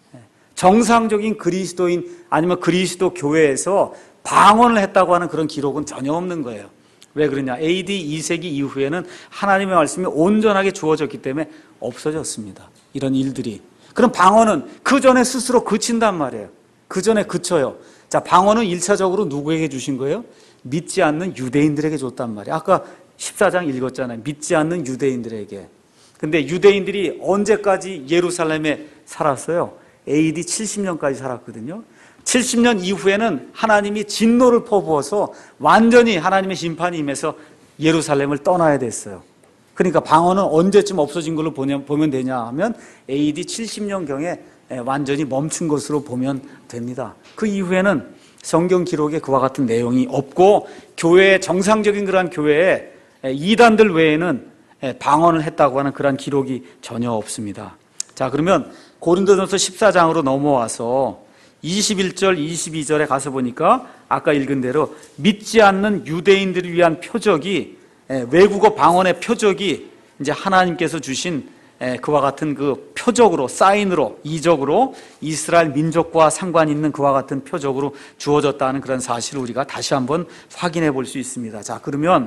정상적인 그리스도인 아니면 그리스도 교회에서 방언을 했다고 하는 그런 기록은 전혀 없는 거예요. 왜 그러냐? AD 2세기 이후에는 하나님의 말씀이 온전하게 주어졌기 때문에 없어졌습니다. 이런 일들이. 그럼 방언은 그 전에 스스로 그친단 말이에요. 그 전에 그쳐요. 자, 방언은 1차적으로 누구에게 주신 거예요? 믿지 않는 유대인들에게 줬단 말이에요. 아까 14장 읽었잖아요. 믿지 않는 유대인들에게. 근데 유대인들이 언제까지 예루살렘에 살았어요? AD 70년까지 살았거든요. 70년 이후에는 하나님이 진노를 퍼부어서 완전히 하나님의 심판이 임해서 예루살렘을 떠나야 됐어요. 그러니까 방언은 언제쯤 없어진 걸로 보면 되냐 하면 AD 70년경에 완전히 멈춘 것으로 보면 됩니다. 그 이후에는 성경 기록에 그와 같은 내용이 없고, 교회의 정상적인 그러한 교회에 이단들 외에는 방언을 했다고 하는 그러한 기록이 전혀 없습니다. 자, 그러면 고린도전서 14장으로 넘어와서 21절, 22절에 가서 보니까 아까 읽은 대로 믿지 않는 유대인들을 위한 표적이, 외국어 방언의 표적이 이제 하나님께서 주신 그와 같은 그 표적으로, 사인으로, 이적으로 이스라엘 민족과 상관 있는 그와 같은 표적으로 주어졌다는 그런 사실을 우리가 다시 한번 확인해 볼 수 있습니다. 자, 그러면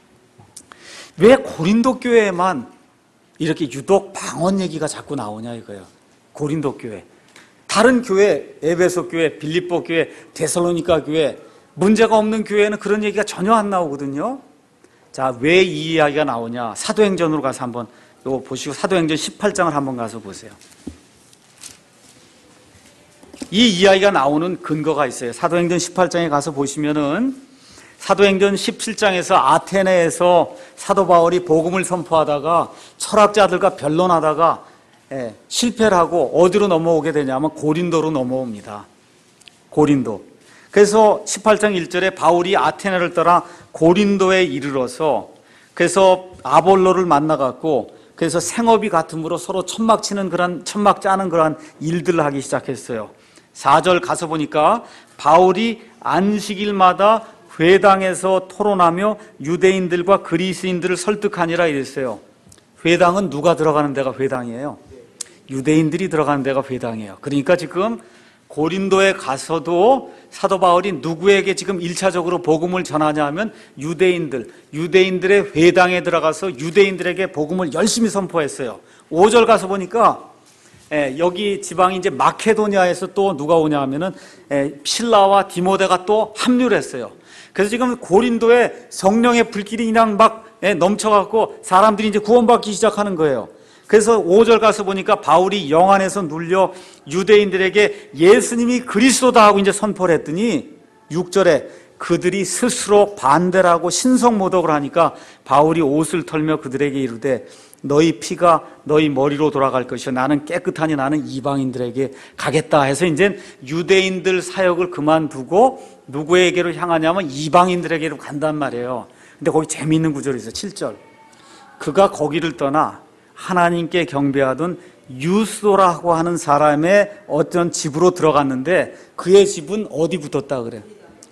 왜 고린도 교회에만 이렇게 유독 방언 얘기가 자꾸 나오냐 이거예요. 고린도 교회. 다른 교회, 에베소 교회, 빌립보 교회, 데살로니가 교회, 문제가 없는 교회는 그런 얘기가 전혀 안 나오거든요. 자, 왜 이 이야기가 나오냐? 사도행전으로 가서 한번 이거 보시고 사도행전 18장을 한번 가서 보세요. 이 이야기가 나오는 근거가 있어요. 사도행전 18장에 가서 보시면은 사도행전 17장에서 아테네에서 사도 바울이 복음을 선포하다가 철학자들과 변론하다가 실패를 하고 어디로 넘어오게 되냐면 고린도로 넘어옵니다. 고린도. 그래서 18장 1절에 바울이 아테네를 떠나 고린도에 이르러서 그래서 아볼로를 만나갖고 그래서 생업이 같음으로 서로 천막 짜는 그런 일들을 하기 시작했어요. 4절 가서 보니까 바울이 안식일마다 회당에서 토론하며 유대인들과 그리스인들을 설득하니라 이랬어요. 회당은 누가 들어가는 데가 회당이에요? 유대인들이 들어가는 데가 회당이에요. 그러니까 지금 고린도에 가서도 사도 바울이 누구에게 지금 1차적으로 복음을 전하냐 하면 유대인들의 회당에 들어가서 유대인들에게 복음을 열심히 선포했어요. 5절 가서 보니까 여기 지방이 이제 마케도니아에서 또 누가 오냐 하면은 실라와 디모데가 또 합류를 했어요. 그래서 지금 고린도에 성령의 불길이 그냥 막 넘쳐갖고 사람들이 이제 구원받기 시작하는 거예요. 그래서 5절 가서 보니까 바울이 영 안에서 눌려 유대인들에게 예수님이 그리스도다 하고 이제 선포를 했더니 6절에 그들이 스스로 반대를 하고 신성모독을 하니까 바울이 옷을 털며 그들에게 이르되 너희 피가 너희 머리로 돌아갈 것이요 나는 깨끗하니 나는 이방인들에게 가겠다 해서 이제 유대인들 사역을 그만두고 누구에게로 향하냐면 이방인들에게로 간단 말이에요. 근데 거기 재미있는 구절이 있어요. 7절. 그가 거기를 떠나 하나님께 경배하던 유스도라고 하는 사람의 어떤 집으로 들어갔는데 그의 집은 어디 붙었다 그래요?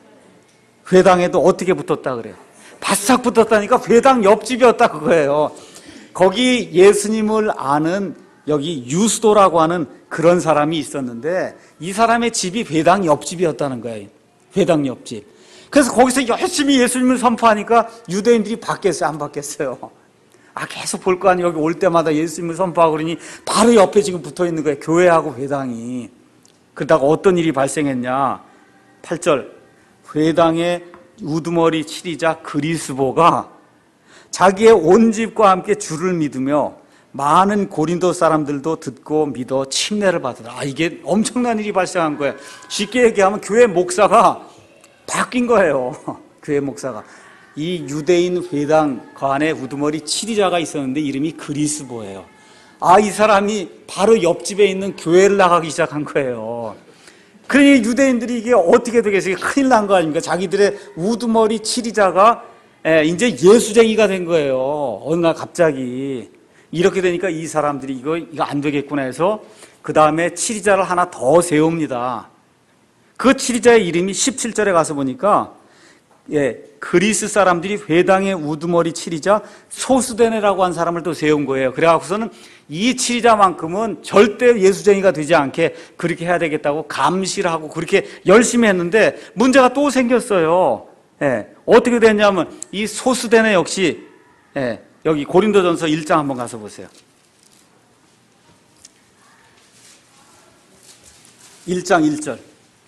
회당에도 어떻게 붙었다 그래요? 바싹 붙었다니까 회당 옆집이었다 그거예요. 거기 예수님을 아는 여기 유스도라고 하는 그런 사람이 있었는데 이 사람의 집이 회당 옆집이었다는 거예요. 회당 옆집. 그래서 거기서 열심히 예수님을 선포하니까 유대인들이 받겠어요, 안 받겠어요? 계속 볼 거 아니에요. 여기 올 때마다 예수님을 선포하고 그러니 바로 옆에 지금 붙어 있는 거예요. 교회하고 회당이. 그러다가 어떤 일이 발생했냐. 8절. 회당의 우두머리 치리자 그리스보가 자기의 온 집과 함께 주를 믿으며 많은 고린도 사람들도 듣고 믿어 침례를 받으라. 이게 엄청난 일이 발생한 거예요. 쉽게 얘기하면 교회 목사가 바뀐 거예요. 교회 목사가. 이 유대인 회당 관에 우두머리 치리자가 있었는데 이름이 그리스보예요. 이 사람이 바로 옆집에 있는 교회를 나가기 시작한 거예요. 그러니 유대인들이 이게 어떻게 되겠어요? 큰일 난 거 아닙니까? 자기들의 우두머리 치리자가 이제 예수쟁이가 된 거예요. 어느 날 갑자기. 이렇게 되니까 이 사람들이 이거 안 되겠구나 해서 그 다음에 치리자를 하나 더 세웁니다. 그 치리자의 이름이 17절에 가서 보니까 그리스 사람들이 회당의 우두머리 치리자 소스데네라고 한 사람을 또 세운 거예요. 그래갖고서는 이 치리자만큼은 절대 예수쟁이가 되지 않게 그렇게 해야 되겠다고 감시를 하고 그렇게 열심히 했는데 문제가 또 생겼어요. 어떻게 됐냐면 이 소스데네 역시 여기 고린도전서 1장 한번 가서 보세요. 1장 1절.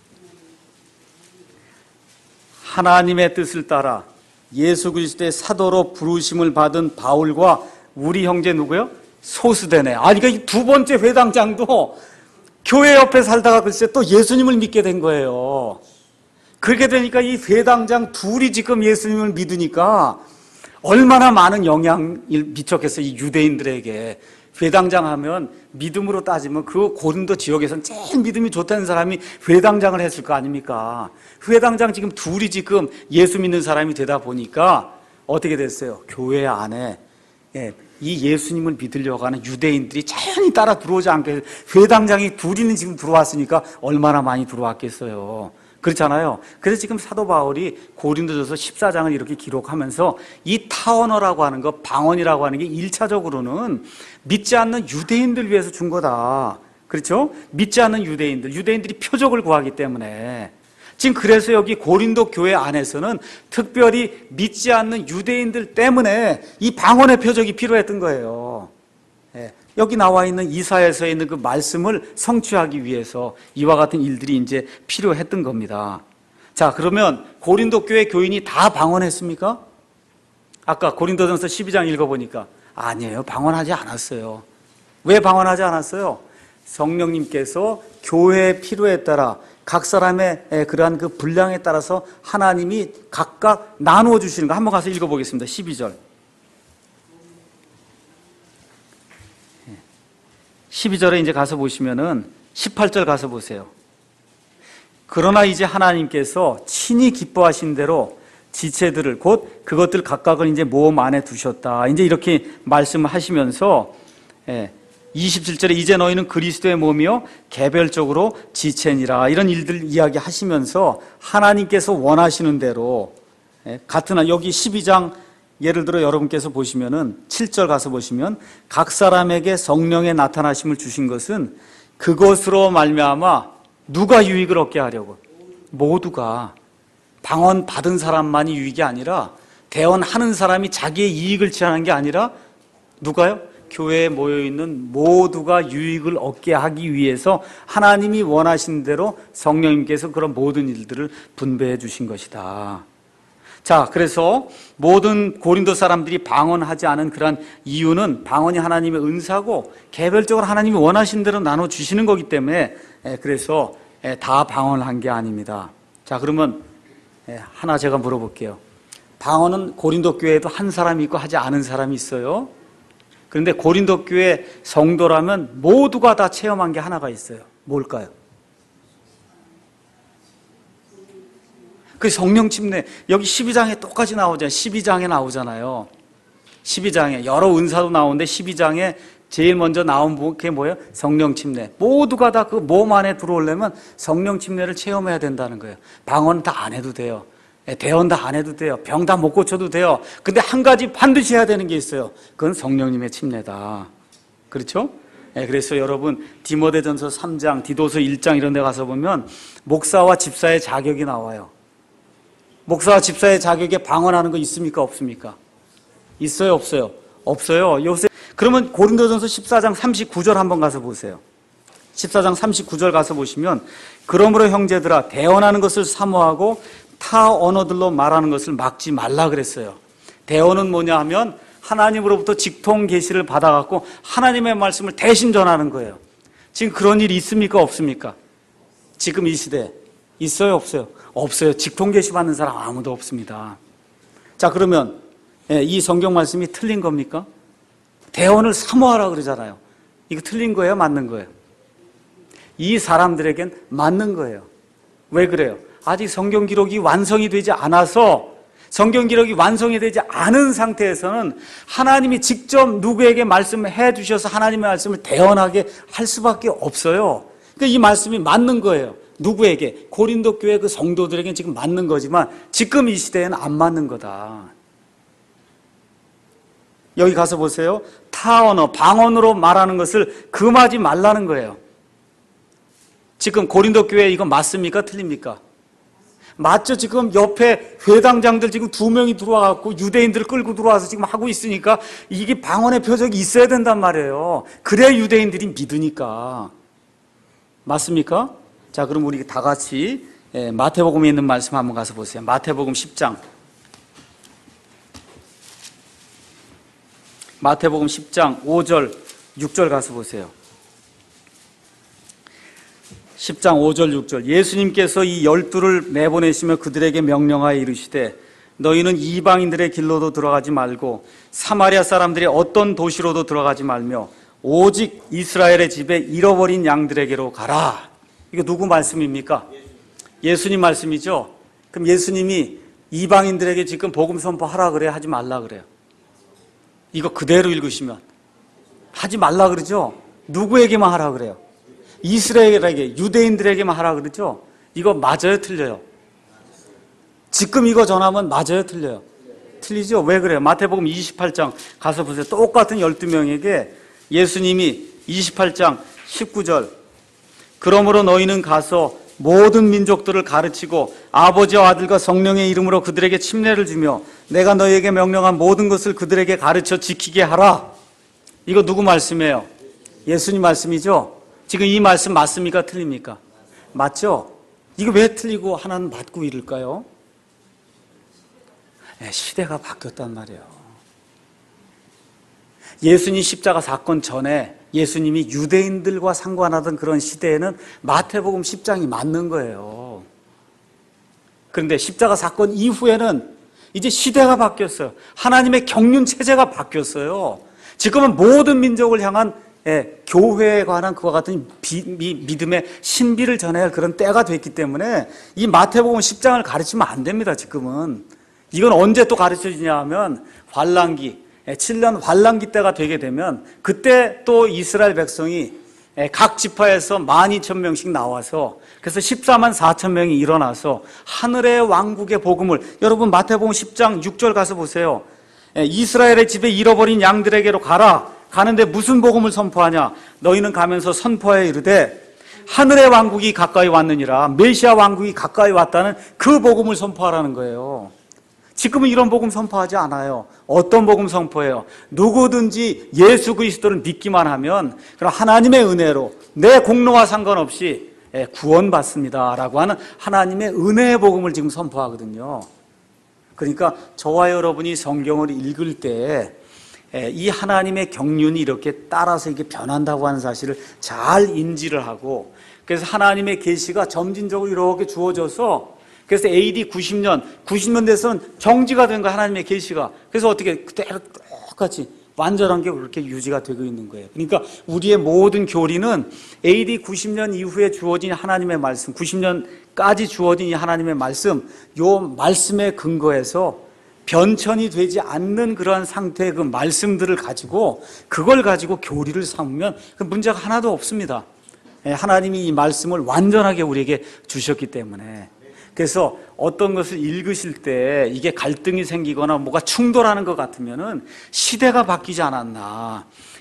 하나님의 뜻을 따라 예수 그리스도의 사도로 부르심을 받은 바울과 우리 형제 누구요? 소스데네. 그러니까 이 두 번째 회당장도 교회 옆에 살다가 글쎄 또 예수님을 믿게 된 거예요. 그렇게 되니까 이 회당장 둘이 지금 예수님을 믿으니까 얼마나 많은 영향을 미쳤겠어요, 이 유대인들에게. 회당장 하면 믿음으로 따지면 그 고린도 지역에서는 제일 믿음이 좋다는 사람이 회당장을 했을 거 아닙니까? 회당장 지금 둘이 지금 예수 믿는 사람이 되다 보니까 어떻게 됐어요? 교회 안에 이 예수님을 믿으려고 하는 유대인들이 자연히 따라 들어오지 않게 회당장이 둘이는 지금 들어왔으니까 얼마나 많이 들어왔겠어요. 그렇잖아요. 그래서 지금 사도 바울이 고린도전서 14장을 이렇게 기록하면서 이 타원어라고 하는 거, 방언이라고 하는 게 1차적으로는 믿지 않는 유대인들 위해서 준 거다. 그렇죠? 믿지 않는 유대인들이 표적을 구하기 때문에. 지금 그래서 여기 고린도 교회 안에서는 특별히 믿지 않는 유대인들 때문에 이 방언의 표적이 필요했던 거예요. 여기 나와 있는 이사야서에 있는 그 말씀을 성취하기 위해서 이와 같은 일들이 이제 필요했던 겁니다. 자, 그러면 고린도 교회 교인이 다 방언했습니까? 아까 고린도전서 12장 읽어보니까 아니에요. 방언하지 않았어요. 왜 방언하지 않았어요? 성령님께서 교회의 필요에 따라 각 사람의 그러한 그 분량에 따라서 하나님이 각각 나누어 주시는 거 한번 가서 읽어보겠습니다. 12절. 12절에 이제 가서 보시면은 18절 가서 보세요. 그러나 이제 하나님께서 친히 기뻐하신 대로 지체들을 곧 그것들 각각을 이제 모험 안에 두셨다. 이제 이렇게 말씀을 하시면서 27절에 이제 너희는 그리스도의 몸이요 개별적으로 지체니라. 이런 일들 이야기하시면서 하나님께서 원하시는 대로 같은 여기 12장 예를 들어 여러분께서 보시면은 7절 가서 보시면 각 사람에게 성령의 나타나심을 주신 것은 그것으로 말미암아 누가 유익을 얻게 하려고? 모두가. 방언 받은 사람만이 유익이 아니라 대언하는 사람이 자기의 이익을 취하는 게 아니라 누가요? 교회에 모여있는 모두가 유익을 얻게 하기 위해서 하나님이 원하신 대로 성령님께서 그런 모든 일들을 분배해 주신 것이다. 자, 그래서 모든 고린도 사람들이 방언하지 않은 그런 이유는 방언이 하나님의 은사고 개별적으로 하나님이 원하신 대로 나눠주시는 거기 때문에 그래서 다 방언한 게 아닙니다. 자, 그러면 하나 제가 물어볼게요. 방언은 고린도 교회에도 한 사람이 있고 하지 않은 사람이 있어요. 그런데 고린도 교회 성도라면 모두가 다 체험한 게 하나가 있어요. 뭘까요? 그 성령 침례, 여기 12장에 똑같이 나오잖아요. 12장에 나오잖아요. 12장에 여러 은사도 나오는데 12장에 제일 먼저 나온 게 뭐예요? 성령 침례. 모두가 다 그 몸 안에 들어오려면 성령 침례를 체험해야 된다는 거예요. 방언 다 안 해도 돼요. 대언 다 안 해도 돼요. 병 다 못 고쳐도 돼요. 근데 한 가지 반드시 해야 되는 게 있어요. 그건 성령님의 침례다. 그렇죠? 그래서 여러분 디모데전서 3장, 디도서 1장 이런 데 가서 보면 목사와 집사의 자격이 나와요. 목사와 집사의 자격에 방언하는 거 있습니까? 없습니까? 있어요? 없어요? 없어요. 요새 그러면 고린도전서 14장 39절 한번 가서 보세요. 14장 39절 가서 보시면 그러므로 형제들아 대언하는 것을 사모하고 타 언어들로 말하는 것을 막지 말라 그랬어요. 대언은 뭐냐 하면 하나님으로부터 직통 계시를 받아갖고 하나님의 말씀을 대신 전하는 거예요. 지금 그런 일이 있습니까? 없습니까? 지금 이 시대에 있어요? 없어요? 없어요. 직통 계시 받는 사람 아무도 없습니다. 자, 그러면 이 성경 말씀이 틀린 겁니까? 대언을 사모하라 그러잖아요. 이거 틀린 거예요? 맞는 거예요? 이 사람들에겐 맞는 거예요. 왜 그래요? 아직 성경 기록이 완성이 되지 않아서, 성경 기록이 완성이 되지 않은 상태에서는 하나님이 직접 누구에게 말씀해 주셔서 하나님의 말씀을 대언하게 할 수밖에 없어요. 그러니까 이 말씀이 맞는 거예요. 누구에게? 고린도 교회 그 성도들에게는 지금 맞는 거지만 지금 이 시대에는 안 맞는 거다. 여기 가서 보세요. 타 언어, 방언으로 말하는 것을 금하지 말라는 거예요. 지금 고린도 교회 이거 맞습니까? 틀립니까? 맞죠? 지금 옆에 회당장들 지금 2명이 들어와갖고 유대인들을 끌고 들어와서 지금 하고 있으니까 이게 방언의 표적이 있어야 된단 말이에요. 그래야 유대인들이 믿으니까. 맞습니까? 자, 그럼 우리 다 같이 마태복음에 있는 말씀 한번 가서 보세요. 마태복음 10장. 마태복음 10장 5절, 6절 가서 보세요. 10장 5절 6절 예수님께서 이 12를 내보내시며 그들에게 명령하여 이르시되 너희는 이방인들의 길로도 들어가지 말고 사마리아 사람들이 어떤 도시로도 들어가지 말며 오직 이스라엘의 집에 잃어버린 양들에게로 가라. 이거 누구 말씀입니까? 예수님 말씀이죠. 그럼 예수님이 이방인들에게 지금 복음 선포하라 그래요? 하지 말라 그래요? 이거 그대로 읽으시면 하지 말라 그러죠? 누구에게만 하라 그래요? 이스라엘에게, 유대인들에게만 하라 그러죠? 이거 맞아요? 틀려요? 지금 이거 전하면 맞아요? 틀려요? 틀리죠? 왜 그래요? 마태복음 28장 가서 보세요. 똑같은 12명에게 예수님이 28장 19절 그러므로 너희는 가서 모든 민족들을 가르치고 아버지와 아들과 성령의 이름으로 그들에게 침례를 주며 내가 너희에게 명령한 모든 것을 그들에게 가르쳐 지키게 하라. 이거 누구 말씀이에요? 예수님 말씀이죠? 지금 이 말씀 맞습니까? 틀립니까? 맞죠? 이거 왜 틀리고 하나는 맞고 이럴까요? 시대가 바뀌었단 말이에요. 예수님 십자가 사건 전에 예수님이 유대인들과 상관하던 그런 시대에는 마태복음 10장이 맞는 거예요. 그런데 십자가 사건 이후에는 이제 시대가 바뀌었어요. 하나님의 경륜 체제가 바뀌었어요. 지금은 모든 민족을 향한 교회에 관한 그와 같은 믿음의 신비를 전해야 할 그런 때가 됐기 때문에 이 마태복음 10장을 가르치면 안 됩니다. 지금은. 이건 언제 또 가르쳐지냐 하면 환란기, 7년 환란기 때가 되게 되면 그때 또 이스라엘 백성이 각 지파에서 12,000명씩 나와서 그래서 14만 4천 명이 일어나서 하늘의 왕국의 복음을, 여러분 마태복음 10장 6절 가서 보세요. 이스라엘의 집에 잃어버린 양들에게로 가라. 가는데 무슨 복음을 선포하냐? 너희는 가면서 선포하여 이르되 하늘의 왕국이 가까이 왔느니라. 메시아 왕국이 가까이 왔다는 그 복음을 선포하라는 거예요. 지금은 이런 복음 선포하지 않아요. 어떤 복음 선포해요? 누구든지 예수 그리스도를 믿기만 하면 그럼 하나님의 은혜로 내 공로와 상관없이 구원받습니다 라고 하는 하나님의 은혜의 복음을 지금 선포하거든요. 그러니까 저와 여러분이 성경을 읽을 때 이 하나님의 경륜이 이렇게 따라서 이게 변한다고 하는 사실을 잘 인지를 하고, 그래서 하나님의 계시가 점진적으로 이렇게 주어져서 그래서 AD 90년 돼서는 정지가 된 거예요. 하나님의 계시가. 그래서 어떻게 그대로 똑같이 완전한 게 그렇게 유지가 되고 있는 거예요. 그러니까 우리의 모든 교리는 AD 90년 이후에 주어진 하나님의 말씀, 90년까지 주어진 이 하나님의 말씀, 요 말씀에 근거해서 변천이 되지 않는 그러한 상태의 그 말씀들을 가지고 그걸 가지고 교리를 삼으면 그 문제가 하나도 없습니다. 하나님이 이 말씀을 완전하게 우리에게 주셨기 때문에. 그래서 어떤 것을 읽으실 때 이게 갈등이 생기거나 뭐가 충돌하는 것 같으면은 시대가 바뀌지 않았나.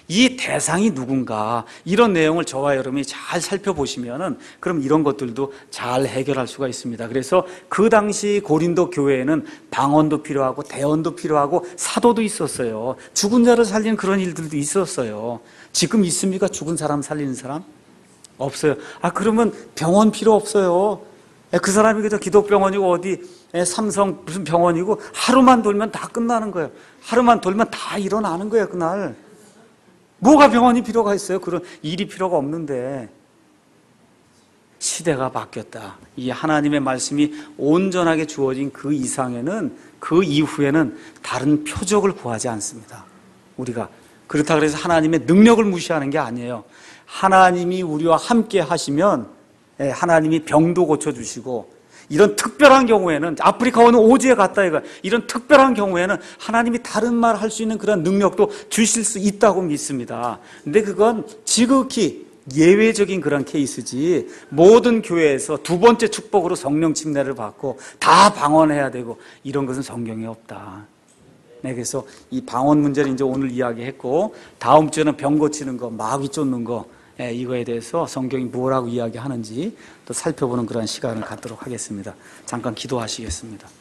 이 대상이 누군가, 이런 내용을 저와 여러분이 잘 살펴보시면은 그럼 이런 것들도 잘 해결할 수가 있습니다. 그래서 그 당시 고린도 교회에는 방언도 필요하고 대언도 필요하고 사도도 있었어요. 죽은 자를 살리는 그런 일들도 있었어요. 지금 있습니까? 죽은 사람 살리는 사람? 없어요. 그러면 병원 필요 없어요. 그 사람이 그저 기독병원이고 어디 삼성 무슨 병원이고 하루만 돌면 다 끝나는 거예요. 하루만 돌면 다 일어나는 거예요, 그날. 뭐가 병원이 필요가 있어요? 그런 일이 필요가 없는데. 시대가 바뀌었다. 이 하나님의 말씀이 온전하게 주어진 그 이상에는, 그 이후에는 다른 표적을 구하지 않습니다. 우리가. 그렇다 그래서 하나님의 능력을 무시하는 게 아니에요. 하나님이 우리와 함께 하시면 하나님이 병도 고쳐주시고, 이런 특별한 경우에는, 아프리카 어느 오지에 갔다 이거, 이런 특별한 경우에는 하나님이 다른 말 할 수 있는 그런 능력도 주실 수 있다고 믿습니다. 근데 그건 지극히 예외적인 그런 케이스지, 모든 교회에서 두 번째 축복으로 성령 침례를 받고 다 방언해야 되고 이런 것은 성경에 없다. 네, 그래서 이 방언 문제를 이제 오늘 이야기했고, 다음 주에는 병 고치는 거, 마귀 쫓는 거, 이거에 대해서 성경이 뭐라고 이야기하는지 또 살펴보는 그런 시간을 갖도록 하겠습니다. 잠깐 기도하시겠습니다.